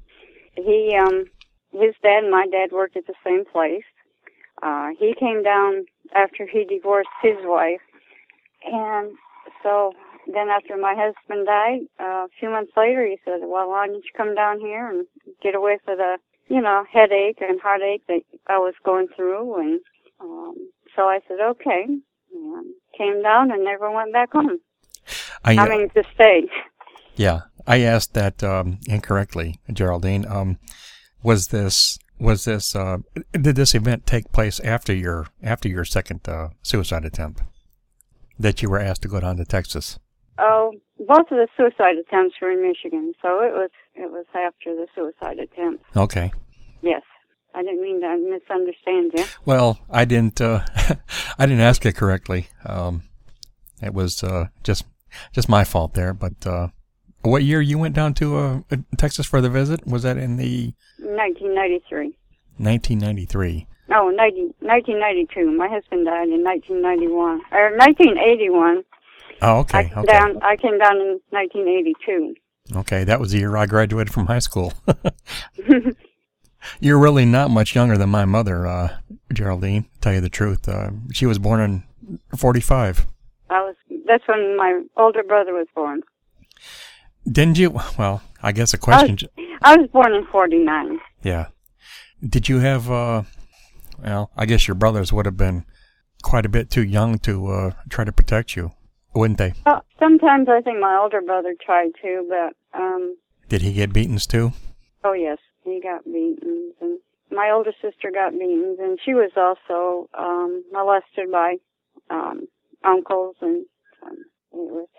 His dad and my dad worked at the same place. He came down after he divorced his wife, and so then after my husband died, a few months later, he said, well, why don't you come down here and get away from the headache and heartache that I was going through. And so I said, okay. And came down and never went back home. To stay. Yeah. I asked that incorrectly, Geraldine. Did this event take place after your second suicide attempt that you were asked to go down to Texas? Oh, both of the suicide attempts were in Michigan, so it was after the suicide attempt. Okay. Yes, I didn't mean to misunderstand you. Well, I didn't ask it correctly. It was just my fault there. But what year you went down to Texas for the visit? Was that in the 1993? 1993. No, 1992. My husband died in 1991 or 1981. Oh, okay. I came down in 1982. Okay, that was the year I graduated from high school. You're really not much younger than my mother, Geraldine, to tell you the truth. She was born in 45. That's when my older brother was born. Didn't you? Well, I guess a question. I was born in 49. Yeah. Did you have, I guess your brothers would have been quite a bit too young to try to protect you, wouldn't they? Sometimes I think my older brother tried to, but... Did he get beatings too? Oh, yes. He got beatings, and my older sister got beatings, and she was also molested by uncles, and it was,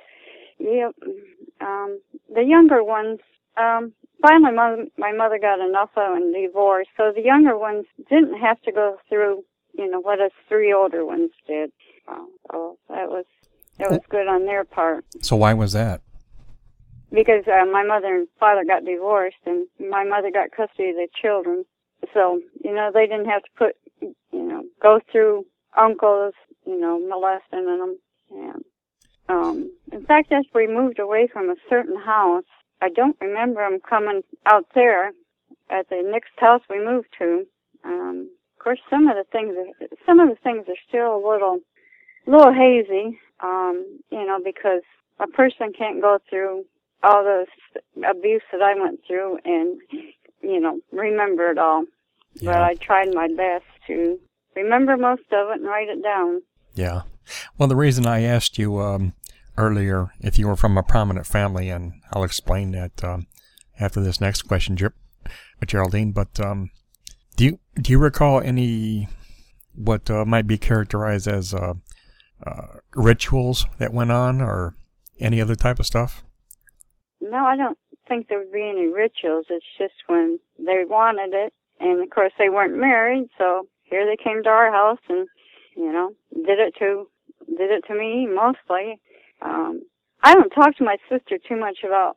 the younger ones, finally my mother got enough of and divorced, so the younger ones didn't have to go through, what us 3 older ones did. So that was good on their part. So why was that? Because my mother and father got divorced, and my mother got custody of the children. So, they didn't have to go through uncles, molesting them. And, in fact, as we moved away from a certain house, I don't remember them coming out there at the next house we moved to. Of course, some of the things are still a little hazy, because a person can't go through all the abuse that I went through and, remember it all. Yeah. But I tried my best to remember most of it and write it down. Yeah. Well, the reason I asked you earlier if you were from a prominent family, and I'll explain that after this next question, Geraldine, but do you recall any what might be characterized as rituals that went on, or any other type of stuff? No, I don't think there would be any rituals. It's just when they wanted it. And, of course, they weren't married, so here they came to our house and, did it to me mostly. I don't talk to my sister too much about,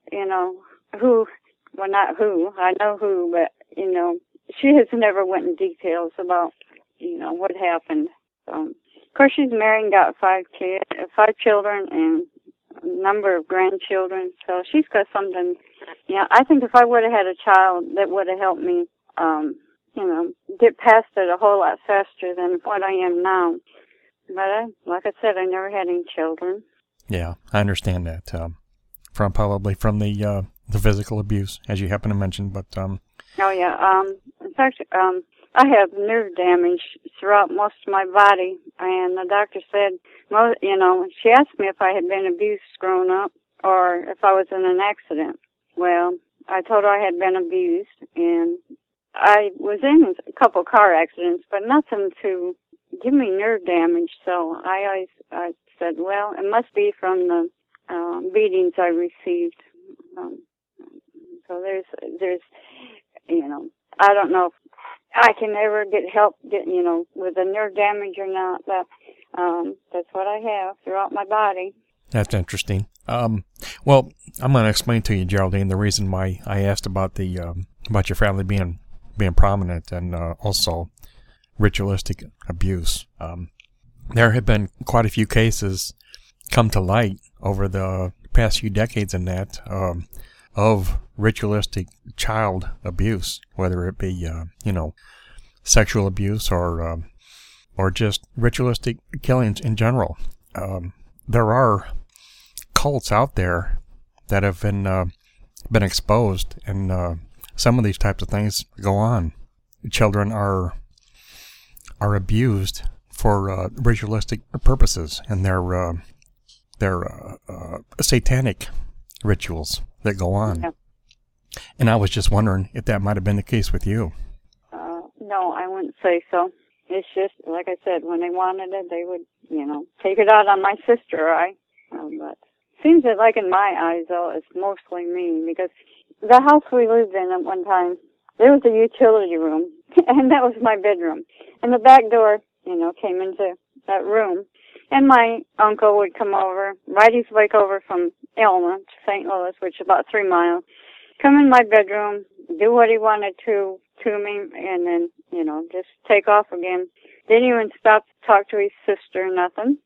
not who. I know who, but, she has never went in details about, what happened. Of course, she's married and got 5 children, and number of grandchildren, so she's got something. I think if I would have had a child, that would have helped me get past it a whole lot faster than what I am now. But like I said, I never had any children. Yeah, I understand that. Probably from the physical abuse, as you happen to mention, but Oh yeah. In fact, I have nerve damage throughout most of my body, and the doctor said, she asked me if I had been abused growing up or if I was in an accident. Well, I told her I had been abused, and I was in a couple car accidents, but nothing to give me nerve damage. So I said, well, it must be from the beatings I received. So there's, I don't know if I can ever get help, with the nerve damage or not, but that's what I have throughout my body. That's interesting. Well, I'm going to explain to you, Geraldine, the reason why I asked about about your family being prominent and also ritualistic abuse. There have been quite a few cases come to light over the past few decades in that of ritualistic child abuse, whether it be sexual abuse or just ritualistic killings in general. There are cults out there that have been exposed, and some of these types of things go on. Children are abused for ritualistic purposes, and they're satanic rituals that go on. Yeah. And I was just wondering if that might have been the case with you. No, I wouldn't say so. It's just, like I said, when they wanted it, they would, take it out on my sister or I. But seems that, like in my eyes, though, it's mostly me, because the house we lived in at one time, there was a utility room, and that was my bedroom. And the back door, came into that room. And my uncle would come over, ride his bike over from Elma to St. Louis, which is about 3 miles, come in my bedroom, do what he wanted to me, and then, just take off again. Didn't even stop to talk to his sister, nothing.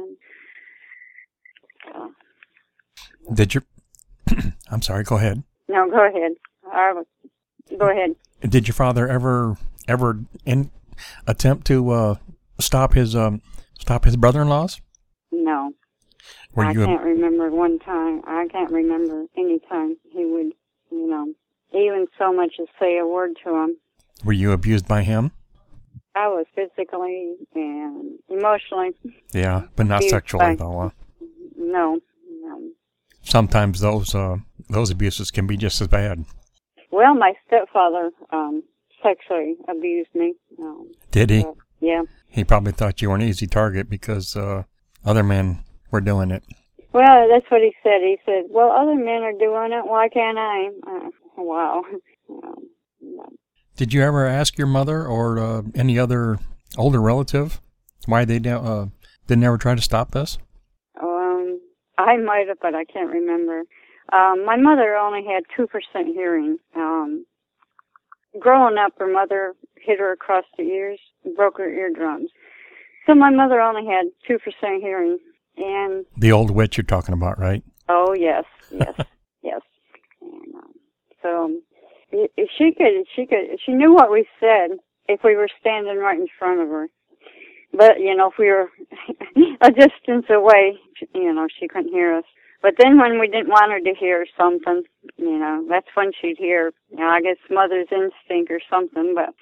Did you... I'm sorry, go ahead. No, go ahead. Go ahead. Did your father ever attempt to stop his brother-in-laws? No. I can't remember one time. I can't remember any time he would, even so much as say a word to him. Were you abused by him? I was physically and emotionally. Yeah, but not sexually, though, huh? No. Sometimes those abuses can be just as bad. Well, my stepfather sexually abused me. Did he? Yeah. He probably thought you were an easy target because other men were doing it. Well, that's what he said. He said, well, other men are doing it. Why can't I? Wow. Did you ever ask your mother or any other older relative why they didn't ever try to stop this? I might have, but I can't remember. My mother only had 2% hearing. Growing up, her mother hit her across the ears, broke her eardrums. So my mother only had 2% hearing. And the old witch you're talking about, right? Oh, yes. Yes. And, so she knew what we said if we were standing right in front of her. But, if we were a distance away, she couldn't hear us. But then when we didn't want her to hear something, that's when she'd hear, I guess mother's instinct or something. But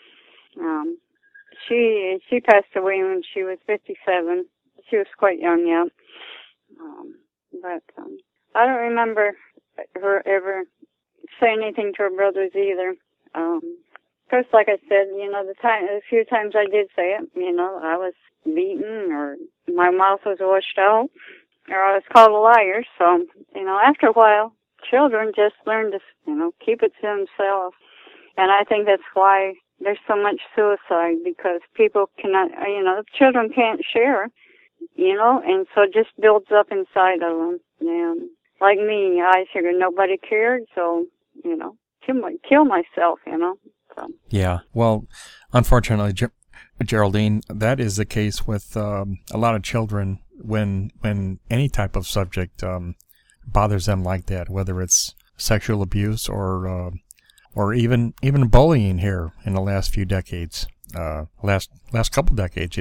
she passed away when she was 57. She was quite young, yeah. But I don't remember her ever saying anything to her brothers either. Of course, like I said, a few times I did say it, I was beaten or my mouth was washed out or I was called a liar. So, after a while, children just learn to, keep it to themselves. And I think that's why there's so much suicide, because people cannot, children can't share, and so it just builds up inside of them. And like me, I figured nobody cared, so, kill myself, So. Yeah, well, unfortunately, Geraldine, that is the case with a lot of children when any type of subject bothers them like that, whether it's sexual abuse or or even bullying here in the last few decades, last couple decades,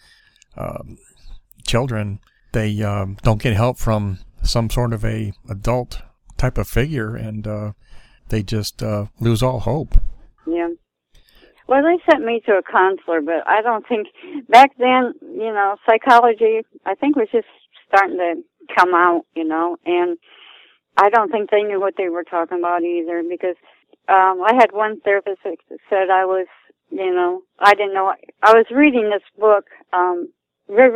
children, they don't get help from some sort of a adult type of figure, and they just lose all hope. Yeah. Well, they sent me to a counselor, but I don't think, back then, psychology, I think, was just starting to come out, and I don't think they knew what they were talking about either, because I had one therapist that said I was, I didn't know. I was reading this book, Bridge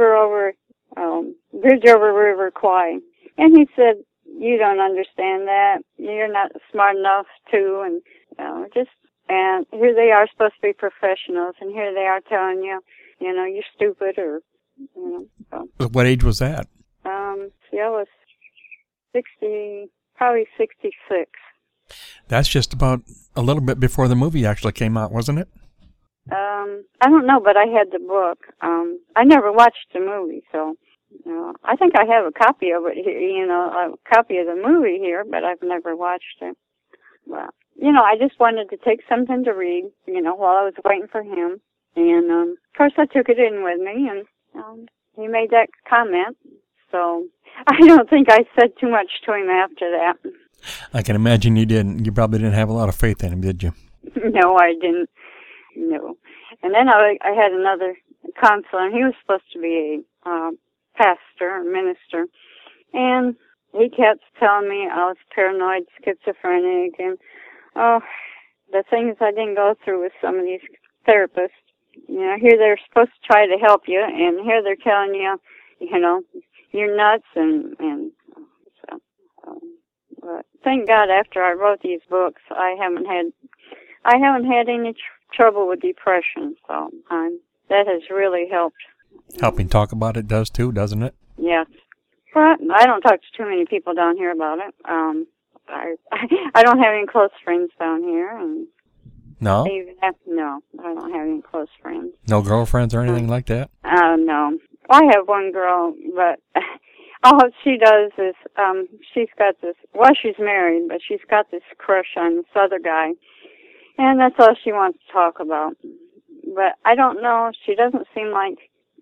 Over River Kwai, and he said, you don't understand that. You're not smart enough to, and and here they are supposed to be professionals, and here they are telling you, you're stupid, or, So. What age was that? I was 60, probably 66. That's just about a little bit before the movie actually came out, wasn't it? I don't know, but I had the book. I never watched the movie, so I think I have a copy of it here, a copy of the movie here, but I've never watched it. Well, I just wanted to take something to read, while I was waiting for him. And, of course, I took it in with me, and he made that comment. So I don't think I said too much to him after that. I can imagine you didn't. You probably didn't have a lot of faith in him, did you? No, I didn't. No. And then I had another counselor, and he was supposed to be a pastor or minister. And he kept telling me I was paranoid, schizophrenic, and, the things I didn't go through with some of these therapists. Here they're supposed to try to help you, and here they're telling you, you're nuts, and so. But thank God, after I wrote these books, I haven't had any trouble with depression. So that has really helped. Helping talk about it does too, doesn't it? Yes. But I don't talk to too many people down here about it. I don't have any close friends down here, and no, no, I don't have any close friends. No girlfriends or anything like that? No. I have one girl, but all she does is, she's got this, she's married, but she's got this crush on this other guy, and that's all she wants to talk about. But I don't know, she doesn't seem like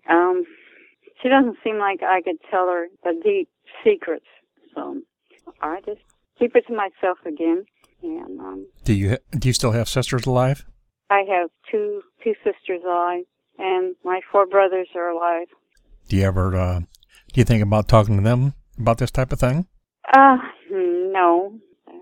I could tell her the deep secrets, so I just keep it to myself again. And do you still have sisters alive? I have two sisters alive, and my 4 brothers are alive. Do you think about talking to them about this type of thing? No.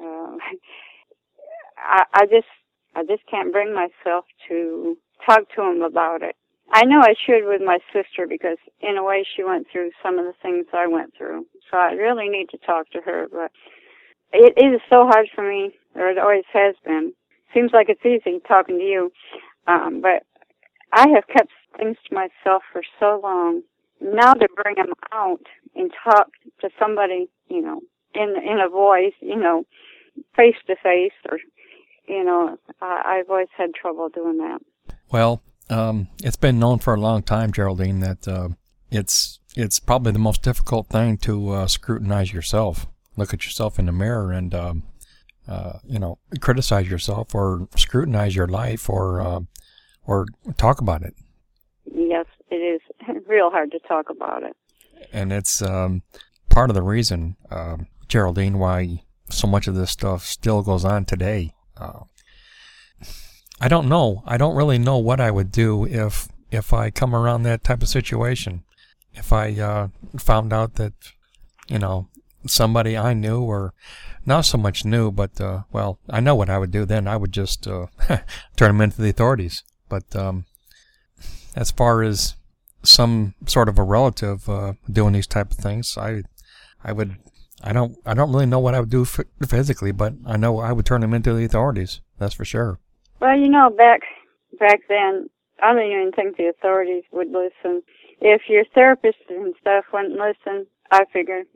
I just can't bring myself to talk to them about it. I know I should with my sister, because in a way she went through some of the things I went through. So I really need to talk to her, but it is so hard for me, or it always has been. Seems like it's easy talking to you, but I have kept things to myself for so long. Now to bring them out and talk to somebody, in a voice, face to face, or, I've always had trouble doing that. Well, it's been known for a long time, Geraldine, that it's probably the most difficult thing to scrutinize yourself. Look at yourself in the mirror and criticize yourself, or scrutinize your life, or talk about it. Yes, it is real hard to talk about it. And it's part of the reason, Geraldine, why so much of this stuff still goes on today. I don't know. I don't really know what I would do if I come around that type of situation. If I found out that, somebody I knew, or not so much knew, but, I know what I would do then. I would just turn them into the authorities. But as far as some sort of a relative doing these type of things, I don't really know what I would do physically, but I know I would turn them into the authorities. That's for sure. Well, back then, I don't even think the authorities would listen. If your therapist and stuff wouldn't listen, I figure,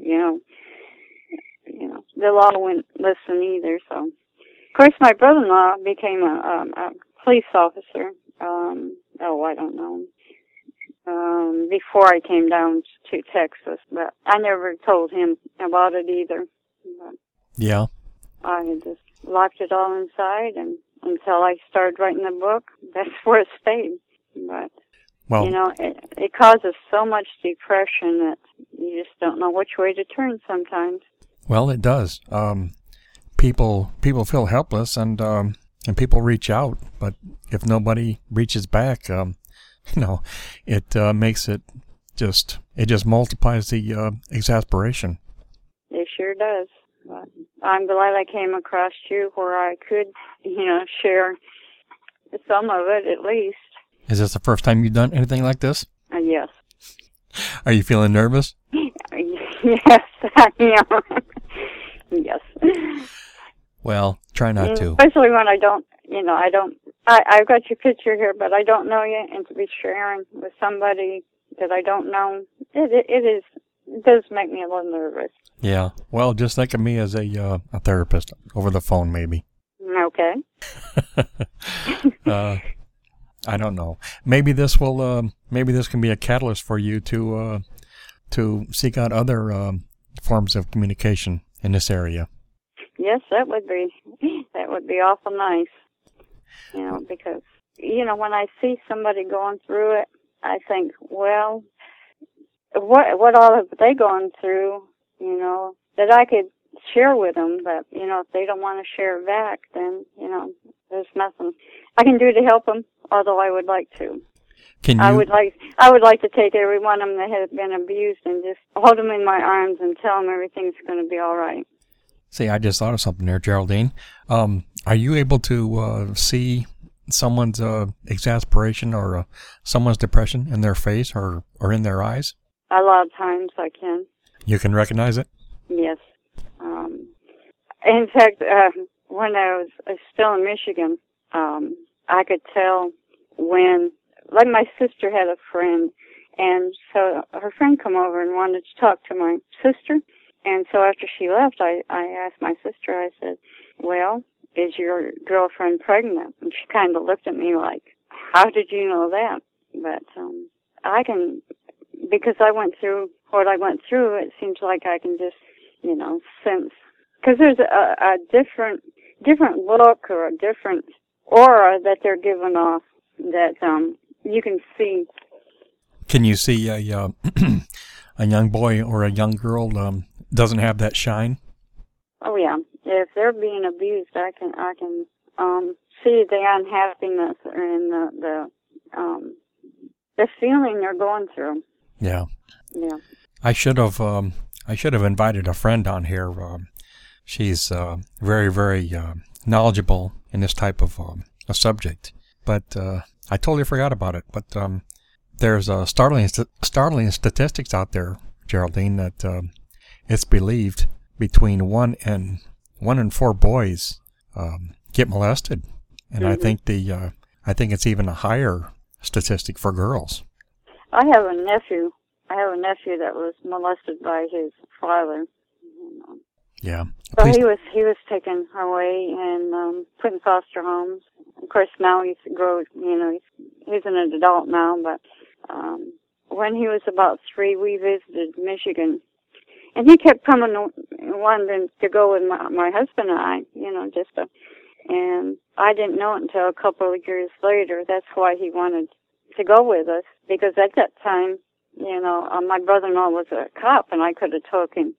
the law wouldn't listen either. So, of course, my brother-in-law became a police officer. I don't know. Before I came down to Texas, but I never told him about it either. But yeah. I had just locked it all inside, and until I started writing the book, that's where it stayed. But, Well, you know, it causes so much depression that you just don't know which way to turn sometimes. well, it does. People feel helpless, and people reach out, but if nobody reaches back, it makes it just multiplies the exasperation. It sure does. But I'm glad I came across you where I could, share some of it at least. Is this the first time you've done anything like this? Yes. Are you feeling nervous? Yes, I am. Yes. Well, try not to. Especially when I've got your picture here, but I don't know you, and to be sharing with somebody that I don't know, it does make me a little nervous. Yeah. Well, just think of me as a therapist over the phone, maybe. Okay. I don't know. Maybe this can be a catalyst for you to seek out other forms of communication in this area. Yes, that would be awful nice. Because when I see somebody going through it, I think, well, what all have they gone through? That I could share with them. But if they don't want to share back, then there's nothing I can do to help them. Although I would like to. I would like to take every one of them that has been abused and just hold them in my arms and tell them everything's going to be all right. See, I just thought of something there, Geraldine. Are you able to see someone's exasperation or someone's depression in their face or in their eyes? A lot of times I can. You can recognize it? Yes. In fact, when I was still in Michigan, I could tell when, like my sister had a friend, and so her friend come over and wanted to talk to my sister. And so after she left, I asked my sister, I said, well, is your girlfriend pregnant? And she kind of looked at me like, how did you know that? But I can, because I went through what I went through, it seems like I can just, sense. Because there's a different look or a different aura that they're giving off that you can see. Can you see a young boy or a young girl doesn't have that shine? Oh yeah, if they're being abused, I can see the unhappiness and the feeling they're going through. Yeah. Yeah. I should have invited a friend on here. She's very, very knowledgeable in this type of a subject, but I totally forgot about it. But there's startling statistics out there, Geraldine, that it's believed between 1 in 4 boys get molested, and Mm-hmm. I think it's even a higher statistic for girls. I have a nephew that was molested by his father. Yeah. So he was taken away and put in foster homes. Of course, now he's grown. He's an adult now. But when he was about 3, we visited Michigan, and he kept coming, wanting to go with my husband and I. And I didn't know it until a couple of years later. That's why he wanted to go with us, because at that time, my brother-in-law was a cop, and I could have took him,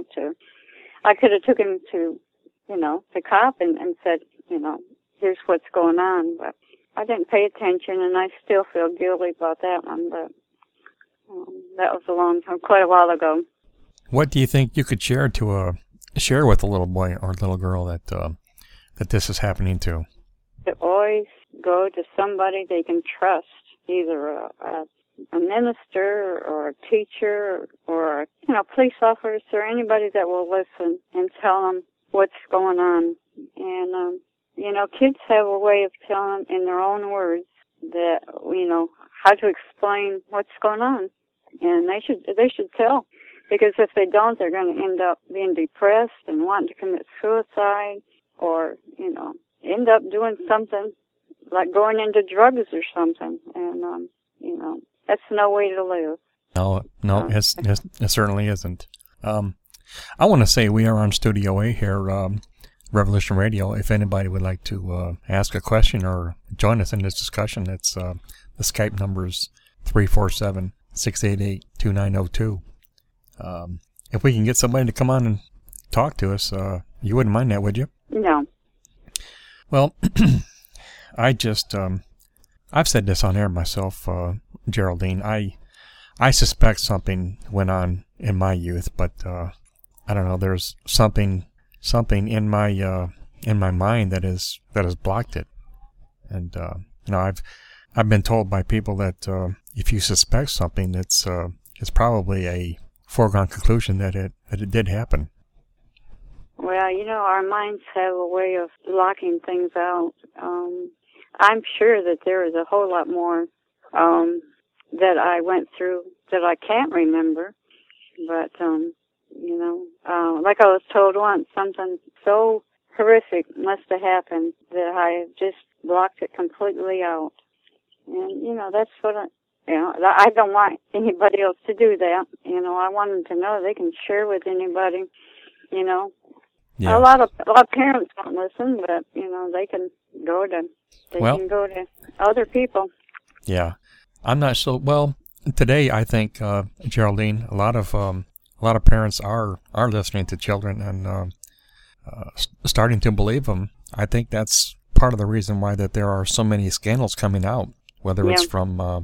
to the cop and said, here's what's going on. But I didn't pay attention, and I still feel guilty about that one. But that was quite a while ago. What do you think you could share with a little boy or little girl that this is happening to? To always go to somebody they can trust, either a minister or a teacher or police officer, anybody that will listen and tell them what's going on. And kids have a way of telling in their own words that how to explain what's going on, and they should tell, because if they don't, they're going to end up being depressed and wanting to commit suicide, or end up doing something like going into drugs or something. And that's no way to live. No, it certainly isn't. I want to say we are on Studio A here. Revolution Radio. If anybody would like to ask a question or join us in this discussion, it's the Skype number is 347-688-2902. If we can get somebody to come on and talk to us, you wouldn't mind that, would you? No. Well, I've said this on air myself, Geraldine. I suspect something went on in my youth, but I don't know. There's something in my mind that has blocked it. And I've been told by people that if you suspect something, it's probably a foregone conclusion that it did happen. Well, our minds have a way of blocking things out. I'm sure that there is a whole lot more that I went through that I can't remember. But, like I was told once, something so horrific must have happened that I just blocked it completely out. And, that's what I don't want anybody else to do that. I want them to know they can share with anybody, Yeah. A lot of parents don't listen, but they can go to other people. Yeah, I'm not so well today. I think Geraldine, a lot of parents are listening to children and starting to believe them. I think that's part of the reason why that there are so many scandals coming out, whether it's from a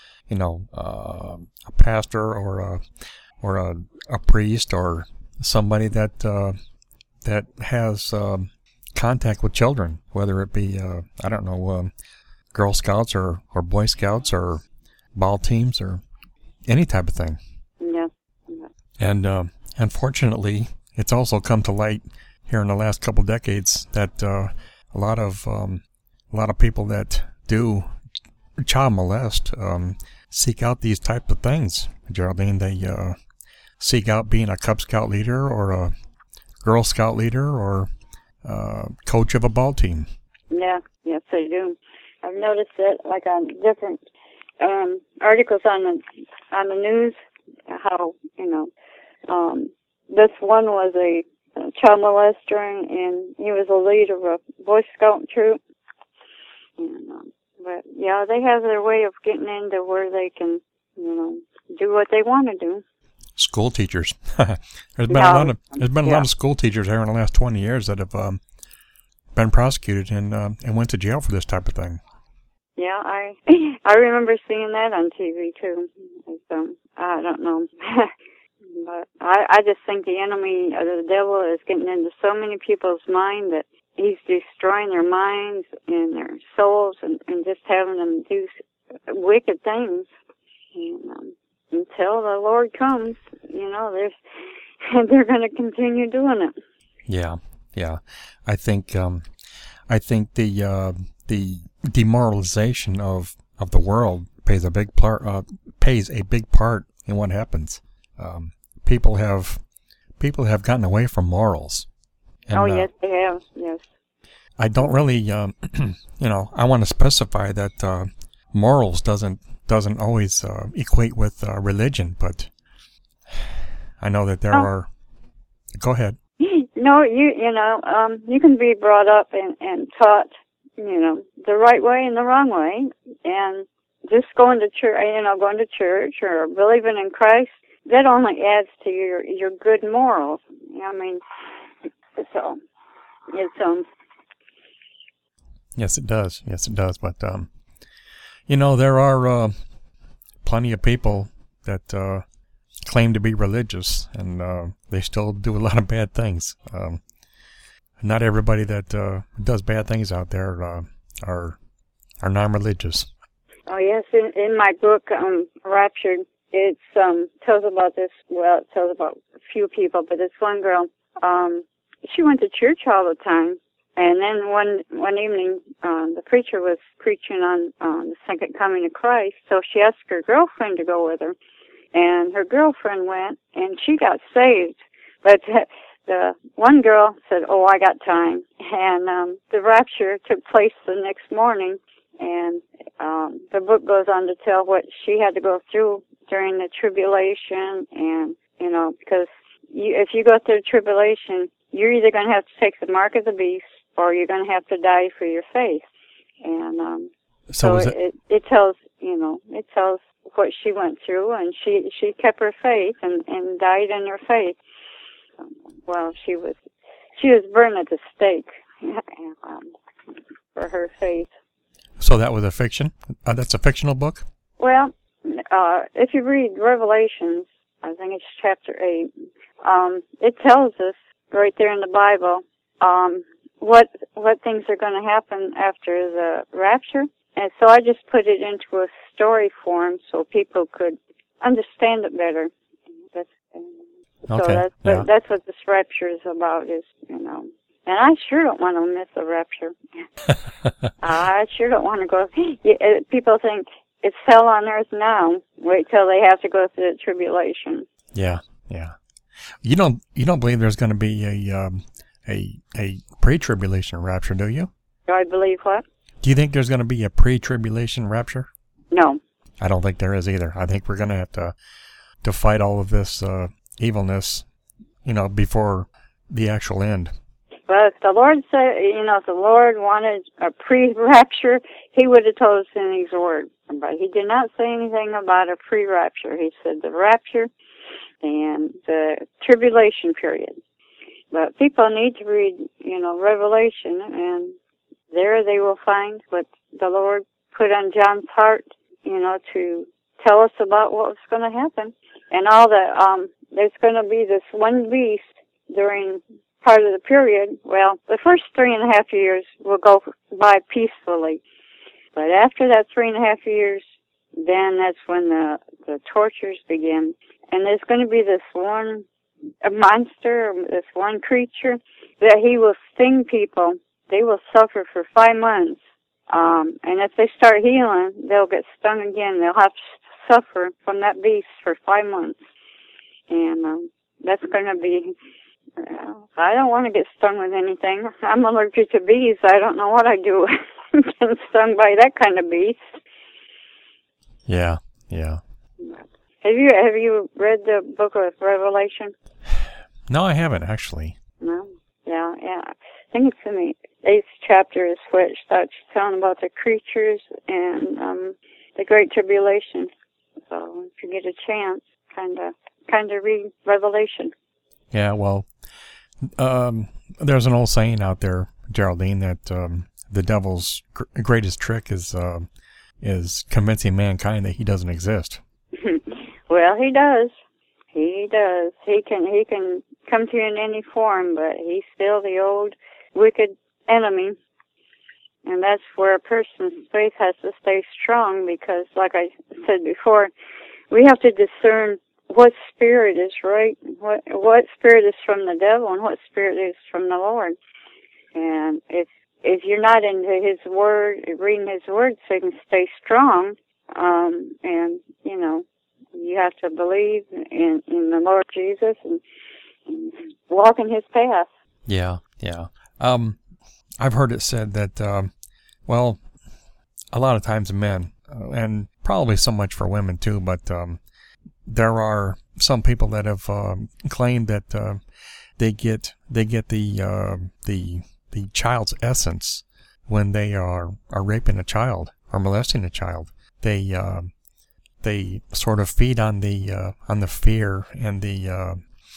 pastor or a priest or somebody that has contact with children, whether it be Girl Scouts or Boy Scouts or ball teams or any type of thing. Yeah. And unfortunately, it's also come to light here in the last couple decades that a lot of people that do child molest seek out these types of things. Geraldine, they seek out being a Cub Scout leader or a Girl Scout leader or coach of a ball team. Yeah, yes, they do. I've noticed it, like on different articles on the news, how this one was a child molester, and he was a leader of a Boy Scout troop. And, but yeah, they have their way of getting into where they can, do what they want to do. School teachers. There's been a lot of school teachers here in the last 20 years that have been prosecuted and went to jail for this type of thing. Yeah, I remember seeing that on TV too. So I don't know, but I just think the enemy, the devil, is getting into so many people's mind that he's destroying their minds and their souls and just having them do wicked things. And, until the Lord comes, they're going to continue doing it. Yeah. I think the demoralization of the world plays a big part in what happens. People have gotten away from morals. And, yes, they have. Yes. I don't really, I want to specify that morals doesn't always equate with religion, but I know that there are. Go ahead. No, you can be brought up and taught, the right way and the wrong way, and just going to church or believing in Christ, that only adds to your good morals. I mean, so it's Yes, it does. But there are plenty of people that claim to be religious, and they still do a lot of bad things. Not everybody that does bad things out there are non-religious. Oh yes, in my book, Raptured, it tells about this. Well, it tells about a few people, but this one girl, she went to church all the time. And then one evening, the preacher was preaching on the second coming of Christ, so she asked her girlfriend to go with her. And her girlfriend went, and she got saved. But the one girl said, "Oh, I got time." And the rapture took place the next morning, and the book goes on to tell what she had to go through during the tribulation. And, because if you go through tribulation, you're either going to have to take the mark of the beast, or you're going to have to die for your faith. And so it tells, it tells what she went through, and she kept her faith and died in her faith. Well, she was burned at the stake for her faith. So that was a fiction? That's a fictional book? Well, if you read Revelations, I think it's chapter 8, it tells us right there in the Bible what things are going to happen after the rapture. And so I just put it into a story form so people could understand it better. That's what this rapture is about, And I sure don't want to miss the rapture. I sure don't want to go. People think it's hell on earth now. Wait till they have to go through the tribulation. Yeah. You don't believe there's going to be a pre-tribulation rapture, do you? Do I believe what? Do you think there's going to be a pre-tribulation rapture? No. I don't think there is either. I think we're going to have to fight all of this evilness, before the actual end. Well, if the Lord said, if the Lord wanted a pre-rapture, He would have told us in His Word. But He did not say anything about a pre-rapture. He said the rapture and the tribulation period. But people need to read, Revelation, and there they will find what the Lord put on John's heart, to tell us about what was going to happen. And all the, there's going to be this one beast during part of the period. Well, the first 3.5 years will go by peacefully. But after that 3.5 years, then that's when the tortures begin. And there's going to be this one monster, this one creature, that he will sting people. They will suffer for 5 months. And if they start healing, they'll get stung again. They'll have to suffer from that beast for 5 months. And that's going to be... I don't want to get stung with anything. I'm allergic to bees. I don't know what I'd do getting stung by that kind of beast. Yeah. Have you read the book of Revelation? No, I haven't, actually. No? Yeah. I think it's in the 8th chapter is where it starts telling about the creatures and the Great Tribulation. So if you get a chance, kind of read Revelation. Yeah, well, there's an old saying out there, Geraldine, that the devil's greatest trick is convincing mankind that he doesn't exist. Well, he does. He does. He can come to you in any form, but he's still the old wicked enemy. And that's where a person's faith has to stay strong, because, like I said before, we have to discern what spirit is right, what spirit is from the devil, and what spirit is from the Lord. And if you're not into His Word, reading His Word, so you can stay strong, and you have to believe in the Lord Jesus and walk in His path. Yeah. I've heard it said that, a lot of times men, and probably so much for women too, but there are some people that have claimed that they get the child's essence when they are raping a child or molesting a child. They sort of feed on the fear and the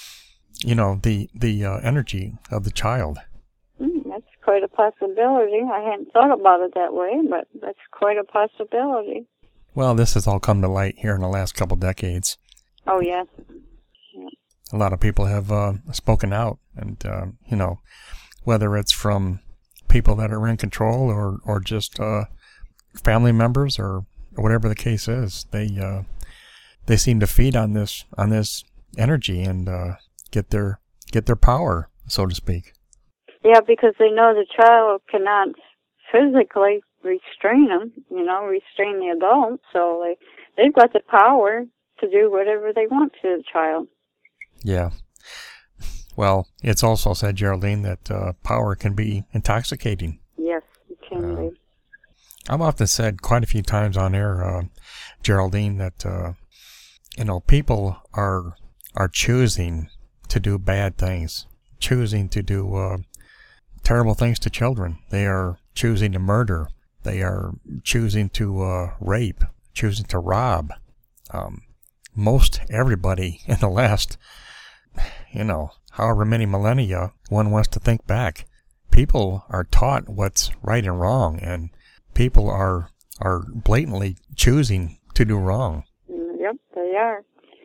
energy of the child. That's quite a possibility. I hadn't thought about it that way, but that's quite a possibility. Well, this has all come to light here in the last couple decades. Oh, yes. Yeah. A lot of people have spoken out, and, whether it's from people that are in control or just family members or whatever the case is, they seem to feed on this energy and get their power, so to speak. Yeah, because they know the child cannot physically restrain them, restrain the adult, so they've got the power to do whatever they want to the child. Yeah. Well, it's also said, Geraldine, that power can be intoxicating. Yes, it can be. I've often said quite a few times on air, Geraldine, that people are choosing to do bad things, choosing to do terrible things to children. They are choosing to murder. They are choosing to rape, choosing to rob. Most everybody in the last, however many millennia one wants to think back, people are taught what's right and wrong, and people are blatantly choosing to do wrong. Yep, they are.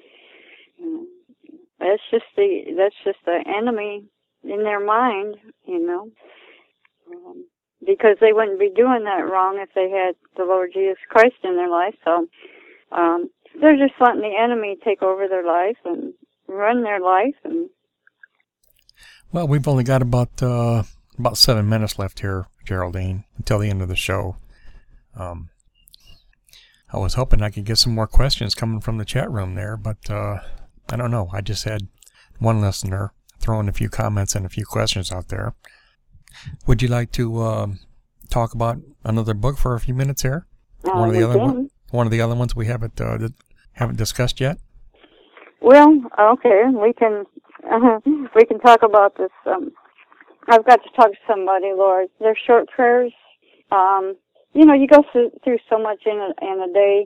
That's just the enemy in their mind, because they wouldn't be doing that wrong if they had the Lord Jesus Christ in their life. So they're just letting the enemy take over their life and run their life. And well, we've only got about 7 minutes left here, Geraldine, until the end of the show. I was hoping I could get some more questions coming from the chat room there, but I don't know. I just had one listener throwing a few comments and a few questions out there. Would you like to talk about another book for a few minutes here? One of the other ones we haven't discussed yet. Well, okay, we can talk about this. I've got to talk to somebody, Lord. They're short prayers. You go through so much in a day.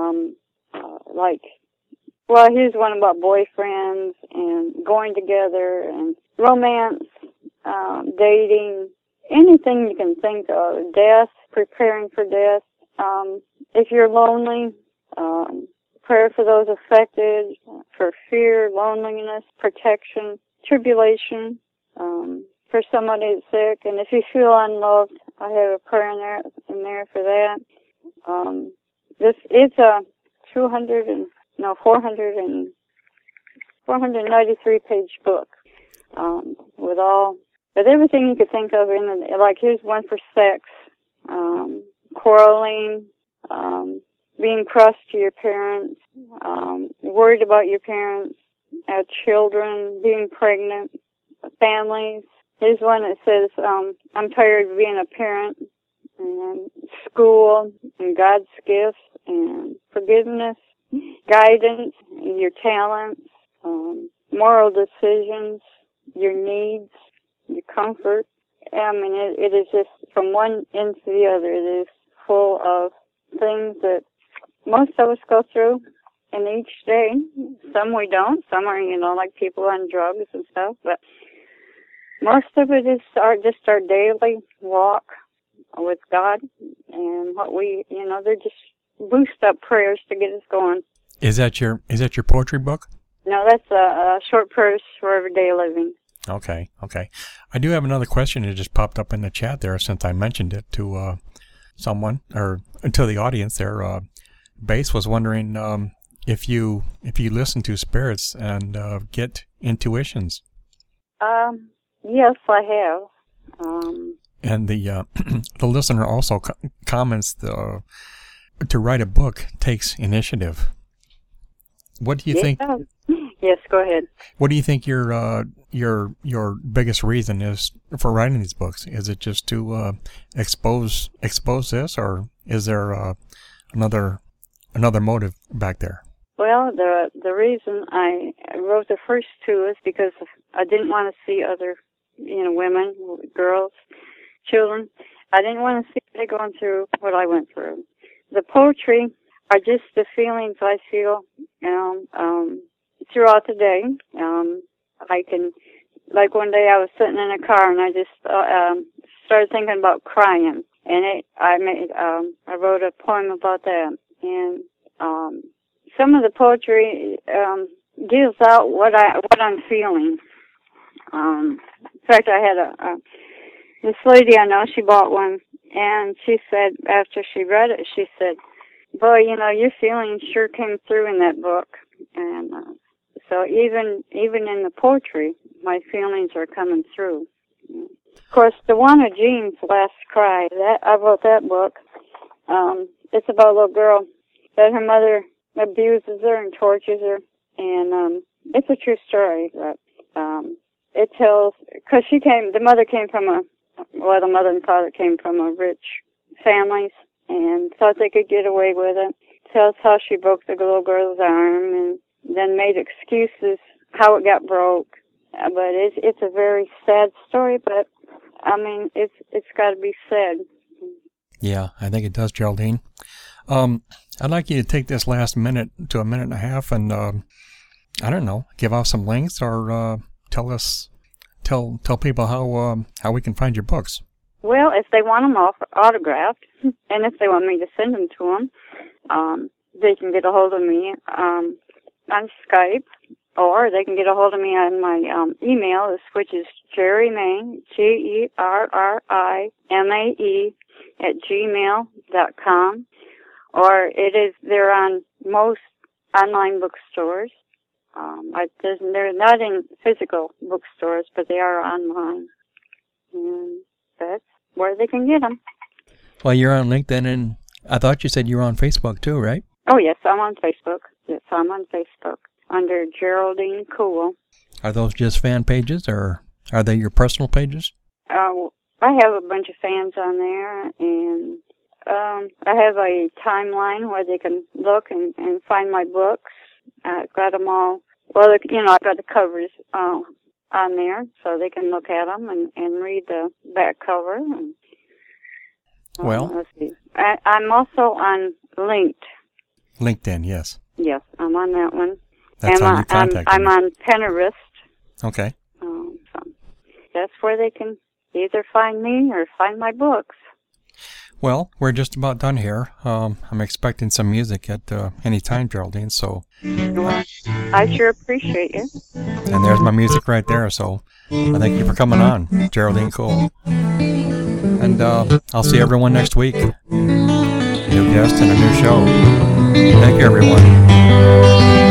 Here's one about boyfriends and going together and romance, dating, anything you can think of, death, preparing for death. If you're lonely, prayer for those affected, for fear, loneliness, protection, tribulation, for somebody that's sick. And if you feel unloved, I have a prayer in there for that. It's a 493-page book, with everything you could think of in it. Like, here's one for sex, quarreling, being cross to your parents, worried about your parents, children, being pregnant, families. Here's one that says, I'm tired of being a parent, and school, and God's gifts, and forgiveness, guidance, your talents, moral decisions, your needs, your comfort. I mean, it is just from one end to the other. It is full of things that most of us go through in each day. Some we don't. Some are, like people on drugs and stuff. But most of it is just our daily walk with God, and what they're just boost up prayers to get us going. Is that your poetry book? No, that's a short prayers for everyday living. Okay. I do have another question that just popped up in the chat there since I mentioned it to someone, or to the audience there. Base was wondering if you listen to spirits and get intuitions. Yes, I have. And the the listener also comments to write a book takes initiative. What do you think? Yes, go ahead. What do you think your biggest reason is for writing these books? Is it just to expose this, or is there another motive back there? Well, the reason I wrote the first two is because I didn't want to see other, women, girls, children. I didn't want to see they going through what I went through. The poetry are just the feelings I feel, throughout the day. I can, like one day I was sitting in a car and I just started thinking about crying, and I wrote a poem about that. And some of the poetry gives out what I'm feeling. In fact, I had this lady I know. She bought one, and she said after she read it, she said, "Boy, your feelings sure came through in that book." And so even in the poetry, my feelings are coming through. Of course, DeWanna Jean's Last Cry, I wrote that book. It's about a little girl that her mother abuses her and tortures her, and it's a true story. But it tells, because the mother and father came from a rich families and thought they could get away with it. Tells how she broke the little girl's arm and then made excuses how it got broke, But it's a very sad story, but I mean, it's got to be said. Yeah, I think it does, Geraldine. I'd like you to take this last minute to a minute and a half and, I don't know, give off some links or tell people how we can find your books. Well, if they want them autographed, and if they want me to send them to them, they can get a hold of me on Skype, or they can get a hold of me on my email, which is Jerry Mae, GERRIMAE @gmail.com, or they're on most online bookstores. They're not in physical bookstores, but they are online, and that's where they can get them. Well, you're on LinkedIn, and I thought you said you were on Facebook too, right? Oh, yes, I'm on Facebook. Yes, I'm on Facebook under Geraldine Cool. Are those just fan pages, or are they your personal pages? I have a bunch of fans on there, and I have a timeline where they can look and find my books. I've got them all. Well, I've got the covers on there, so they can look at them and read the back cover. And, well, let's see. I'm also on LinkedIn, yes. Yes, I'm on that one. That's how you contact I'm me. on Pinterest. Okay. So that's where they can either find me or find my books. Well, we're just about done here. I'm expecting some music at any time, Geraldine, so... Well, I sure appreciate you. And there's my music right there, so I thank you for coming on, Geraldine Cole. And I'll see everyone next week. New guest and a new show. Thank you, everyone.